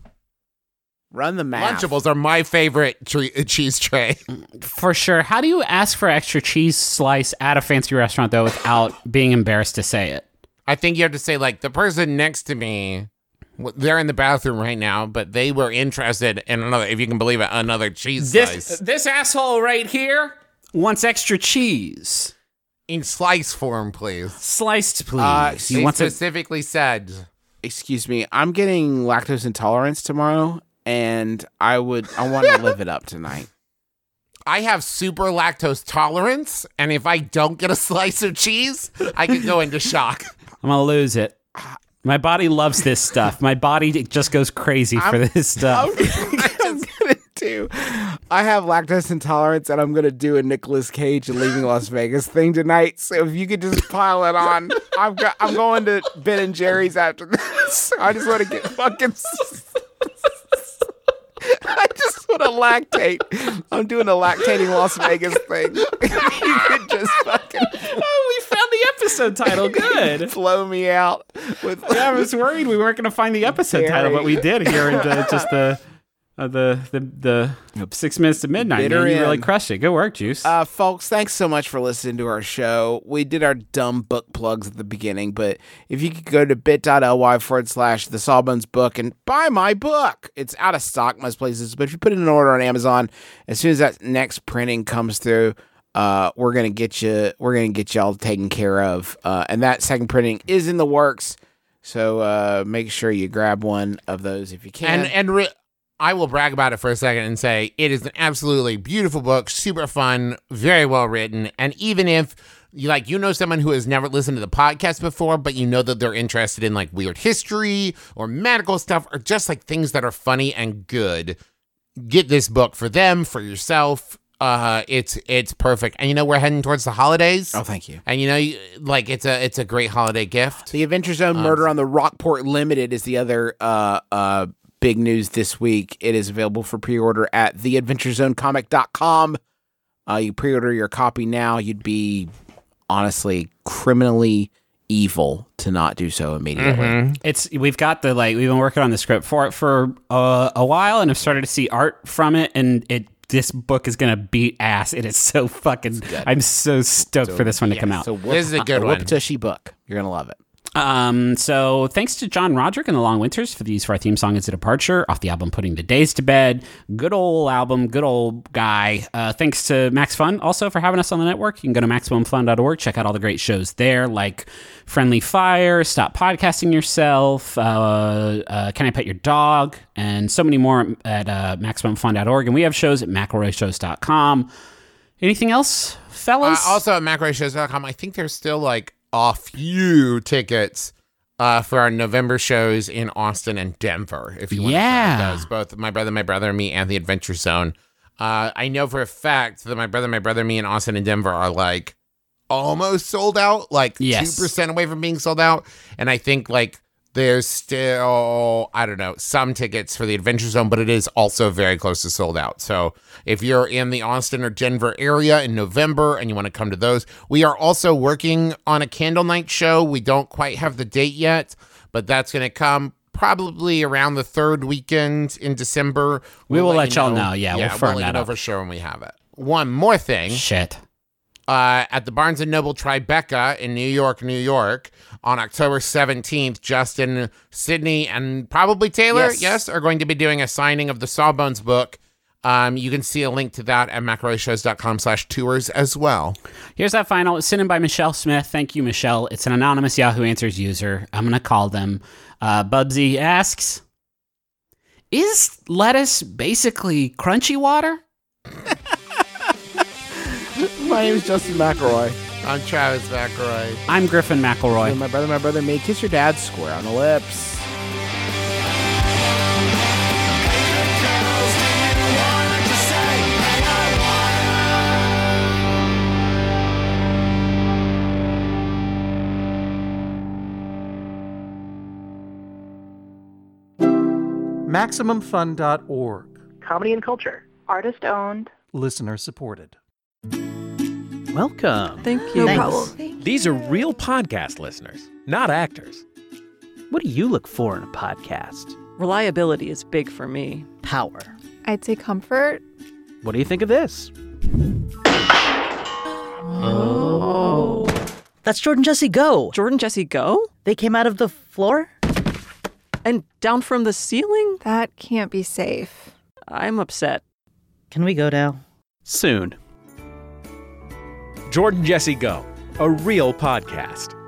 Run the math. Lunchables are my favorite tre- uh, cheese tray. For sure. How do you ask for extra cheese slice at a fancy restaurant though without being embarrassed to say it? I think you have to say, like, the person next to me, w- they're in the bathroom right now, but they were interested in another, if you can believe it, another cheese slice. this asshole right here wants extra cheese. In slice form, please. Sliced, please. Uh, he They wants it. specifically said. Excuse me. I'm getting lactose intolerance tomorrow, and I would I want to live it up tonight. I have super lactose tolerance, and if I don't get a slice of cheese, I could go into shock. I'm gonna lose it. My body loves this stuff. My body just goes crazy for this stuff. I'm gonna do. I have lactose intolerance, and I'm gonna do a Nicolas Cage and Leaving Las Vegas thing tonight. So if you could just pile it on, I'm go- I'm going to Ben and Jerry's after this. I just want to get fucking. I just want to lactate. I'm doing a lactating Las Vegas thing. you could just fucking Oh, we found the episode title. Good. blow me out with. Yeah, I was worried we weren't going to find the episode title, but we did here in the, just the, uh, the the the six minutes to midnight. Bitter Man, you really end. crushed it. Good work, Juice. Uh, folks, thanks so much for listening to our show. We did our dumb book plugs at the beginning, but if you could go to bit.ly forward slash the Sawbones book and buy my book, it's out of stock most places, but if you put in an order on Amazon, as soon as that next printing comes through, uh, we're gonna get you, we're gonna get y'all taken care of, uh, and that second printing is in the works. So uh, make sure you grab one of those if you can. And and re- I will brag about it for a second and say it is an absolutely beautiful book, super fun, very well written. And even if you like, you know, someone who has never listened to the podcast before, but you know that they're interested in like weird history or medical stuff or just like things that are funny and good, get this book for them, for yourself. Uh, it's it's perfect. And you know, we're heading towards the holidays. oh, thank you. And you know, you, like it's a it's a great holiday gift. The Adventure Zone Murder on the Rockport Limited is the other uh, uh, big news this week. It is available for pre-order at the adventure zone comic dot com. Uh, you pre-order your copy now. You'd be honestly criminally evil to not do so immediately. It's we've got the like we've been working on the script for it for uh, a while, and I've started to see art from it, and it this book is gonna beat ass. It is so fucking. I'm so stoked for this one to come out. So whoop, This is a good uh, one. Whoop Tushy book. You're gonna love it. Um, so thanks to John Roderick and the Long Winters for the use for our theme song It's a Departure off the album Putting the Days to Bed. Good old album, good old guy. Uh, thanks to Max Fun also for having us on the network. You can go to maximum fun dot org, check out all the great shows there like Friendly Fire, Stop Podcasting Yourself, uh, uh, Can I Pet Your Dog, and so many more at uh, maximum fun dot org. And we have shows at mcelroy shows dot com. Anything else, fellas? Uh, also at mac roy shows dot com, I think there's still like a few tickets uh, for our November shows in Austin and Denver. If you want Yeah. to try those, both My Brother, My Brother, and Me and the Adventure Zone. Uh, I know for a fact that My Brother, My Brother, Me in Austin and Denver are like almost sold out, like Yes. two percent away from being sold out. And I think like there's still, I don't know, some tickets for the Adventure Zone, but it is also very close to sold out. So if you're in the Austin or Denver area in November and you want to come to those, we are also working on a candle night show. We don't quite have the date yet, but that's going to come probably around the third weekend in December. We will you let y'all know. Yeah, we'll firm we'll let that you know up. for sure when we have it. One more thing. Shit. Uh, at the Barnes and Noble Tribeca in New York, New York, on October seventeenth, Justin, Sydney, and probably Taylor, yes, Yes. are going to be doing a signing of the Sawbones book. Um, you can see a link to that at mac roy shows dot com slash tours as well. Here's that final. It's sent in by Michelle Smith. Thank you, Michelle. It's an anonymous Yahoo Answers user. I'm going to call them. Uh, Bubsy asks, is lettuce basically crunchy water? My name is Justin McElroy. I'm Travis McElroy. I'm Griffin McElroy. And my brother, my brother, may kiss your dad square on the lips. maximum fun dot org. Comedy and culture. Artist owned. Listener supported. Welcome. Thank you. Thanks. No problem. These are real podcast listeners, not actors. What do you look for in a podcast? Reliability is big for me. Power. I'd say comfort. What do you think of this? Oh. That's Jordan Jesse Go. Jordan Jesse Go? They came out of the floor? And down from the ceiling? That can't be safe. I'm upset. Can we go now? Soon. Jordan Jesse Go, a real podcast.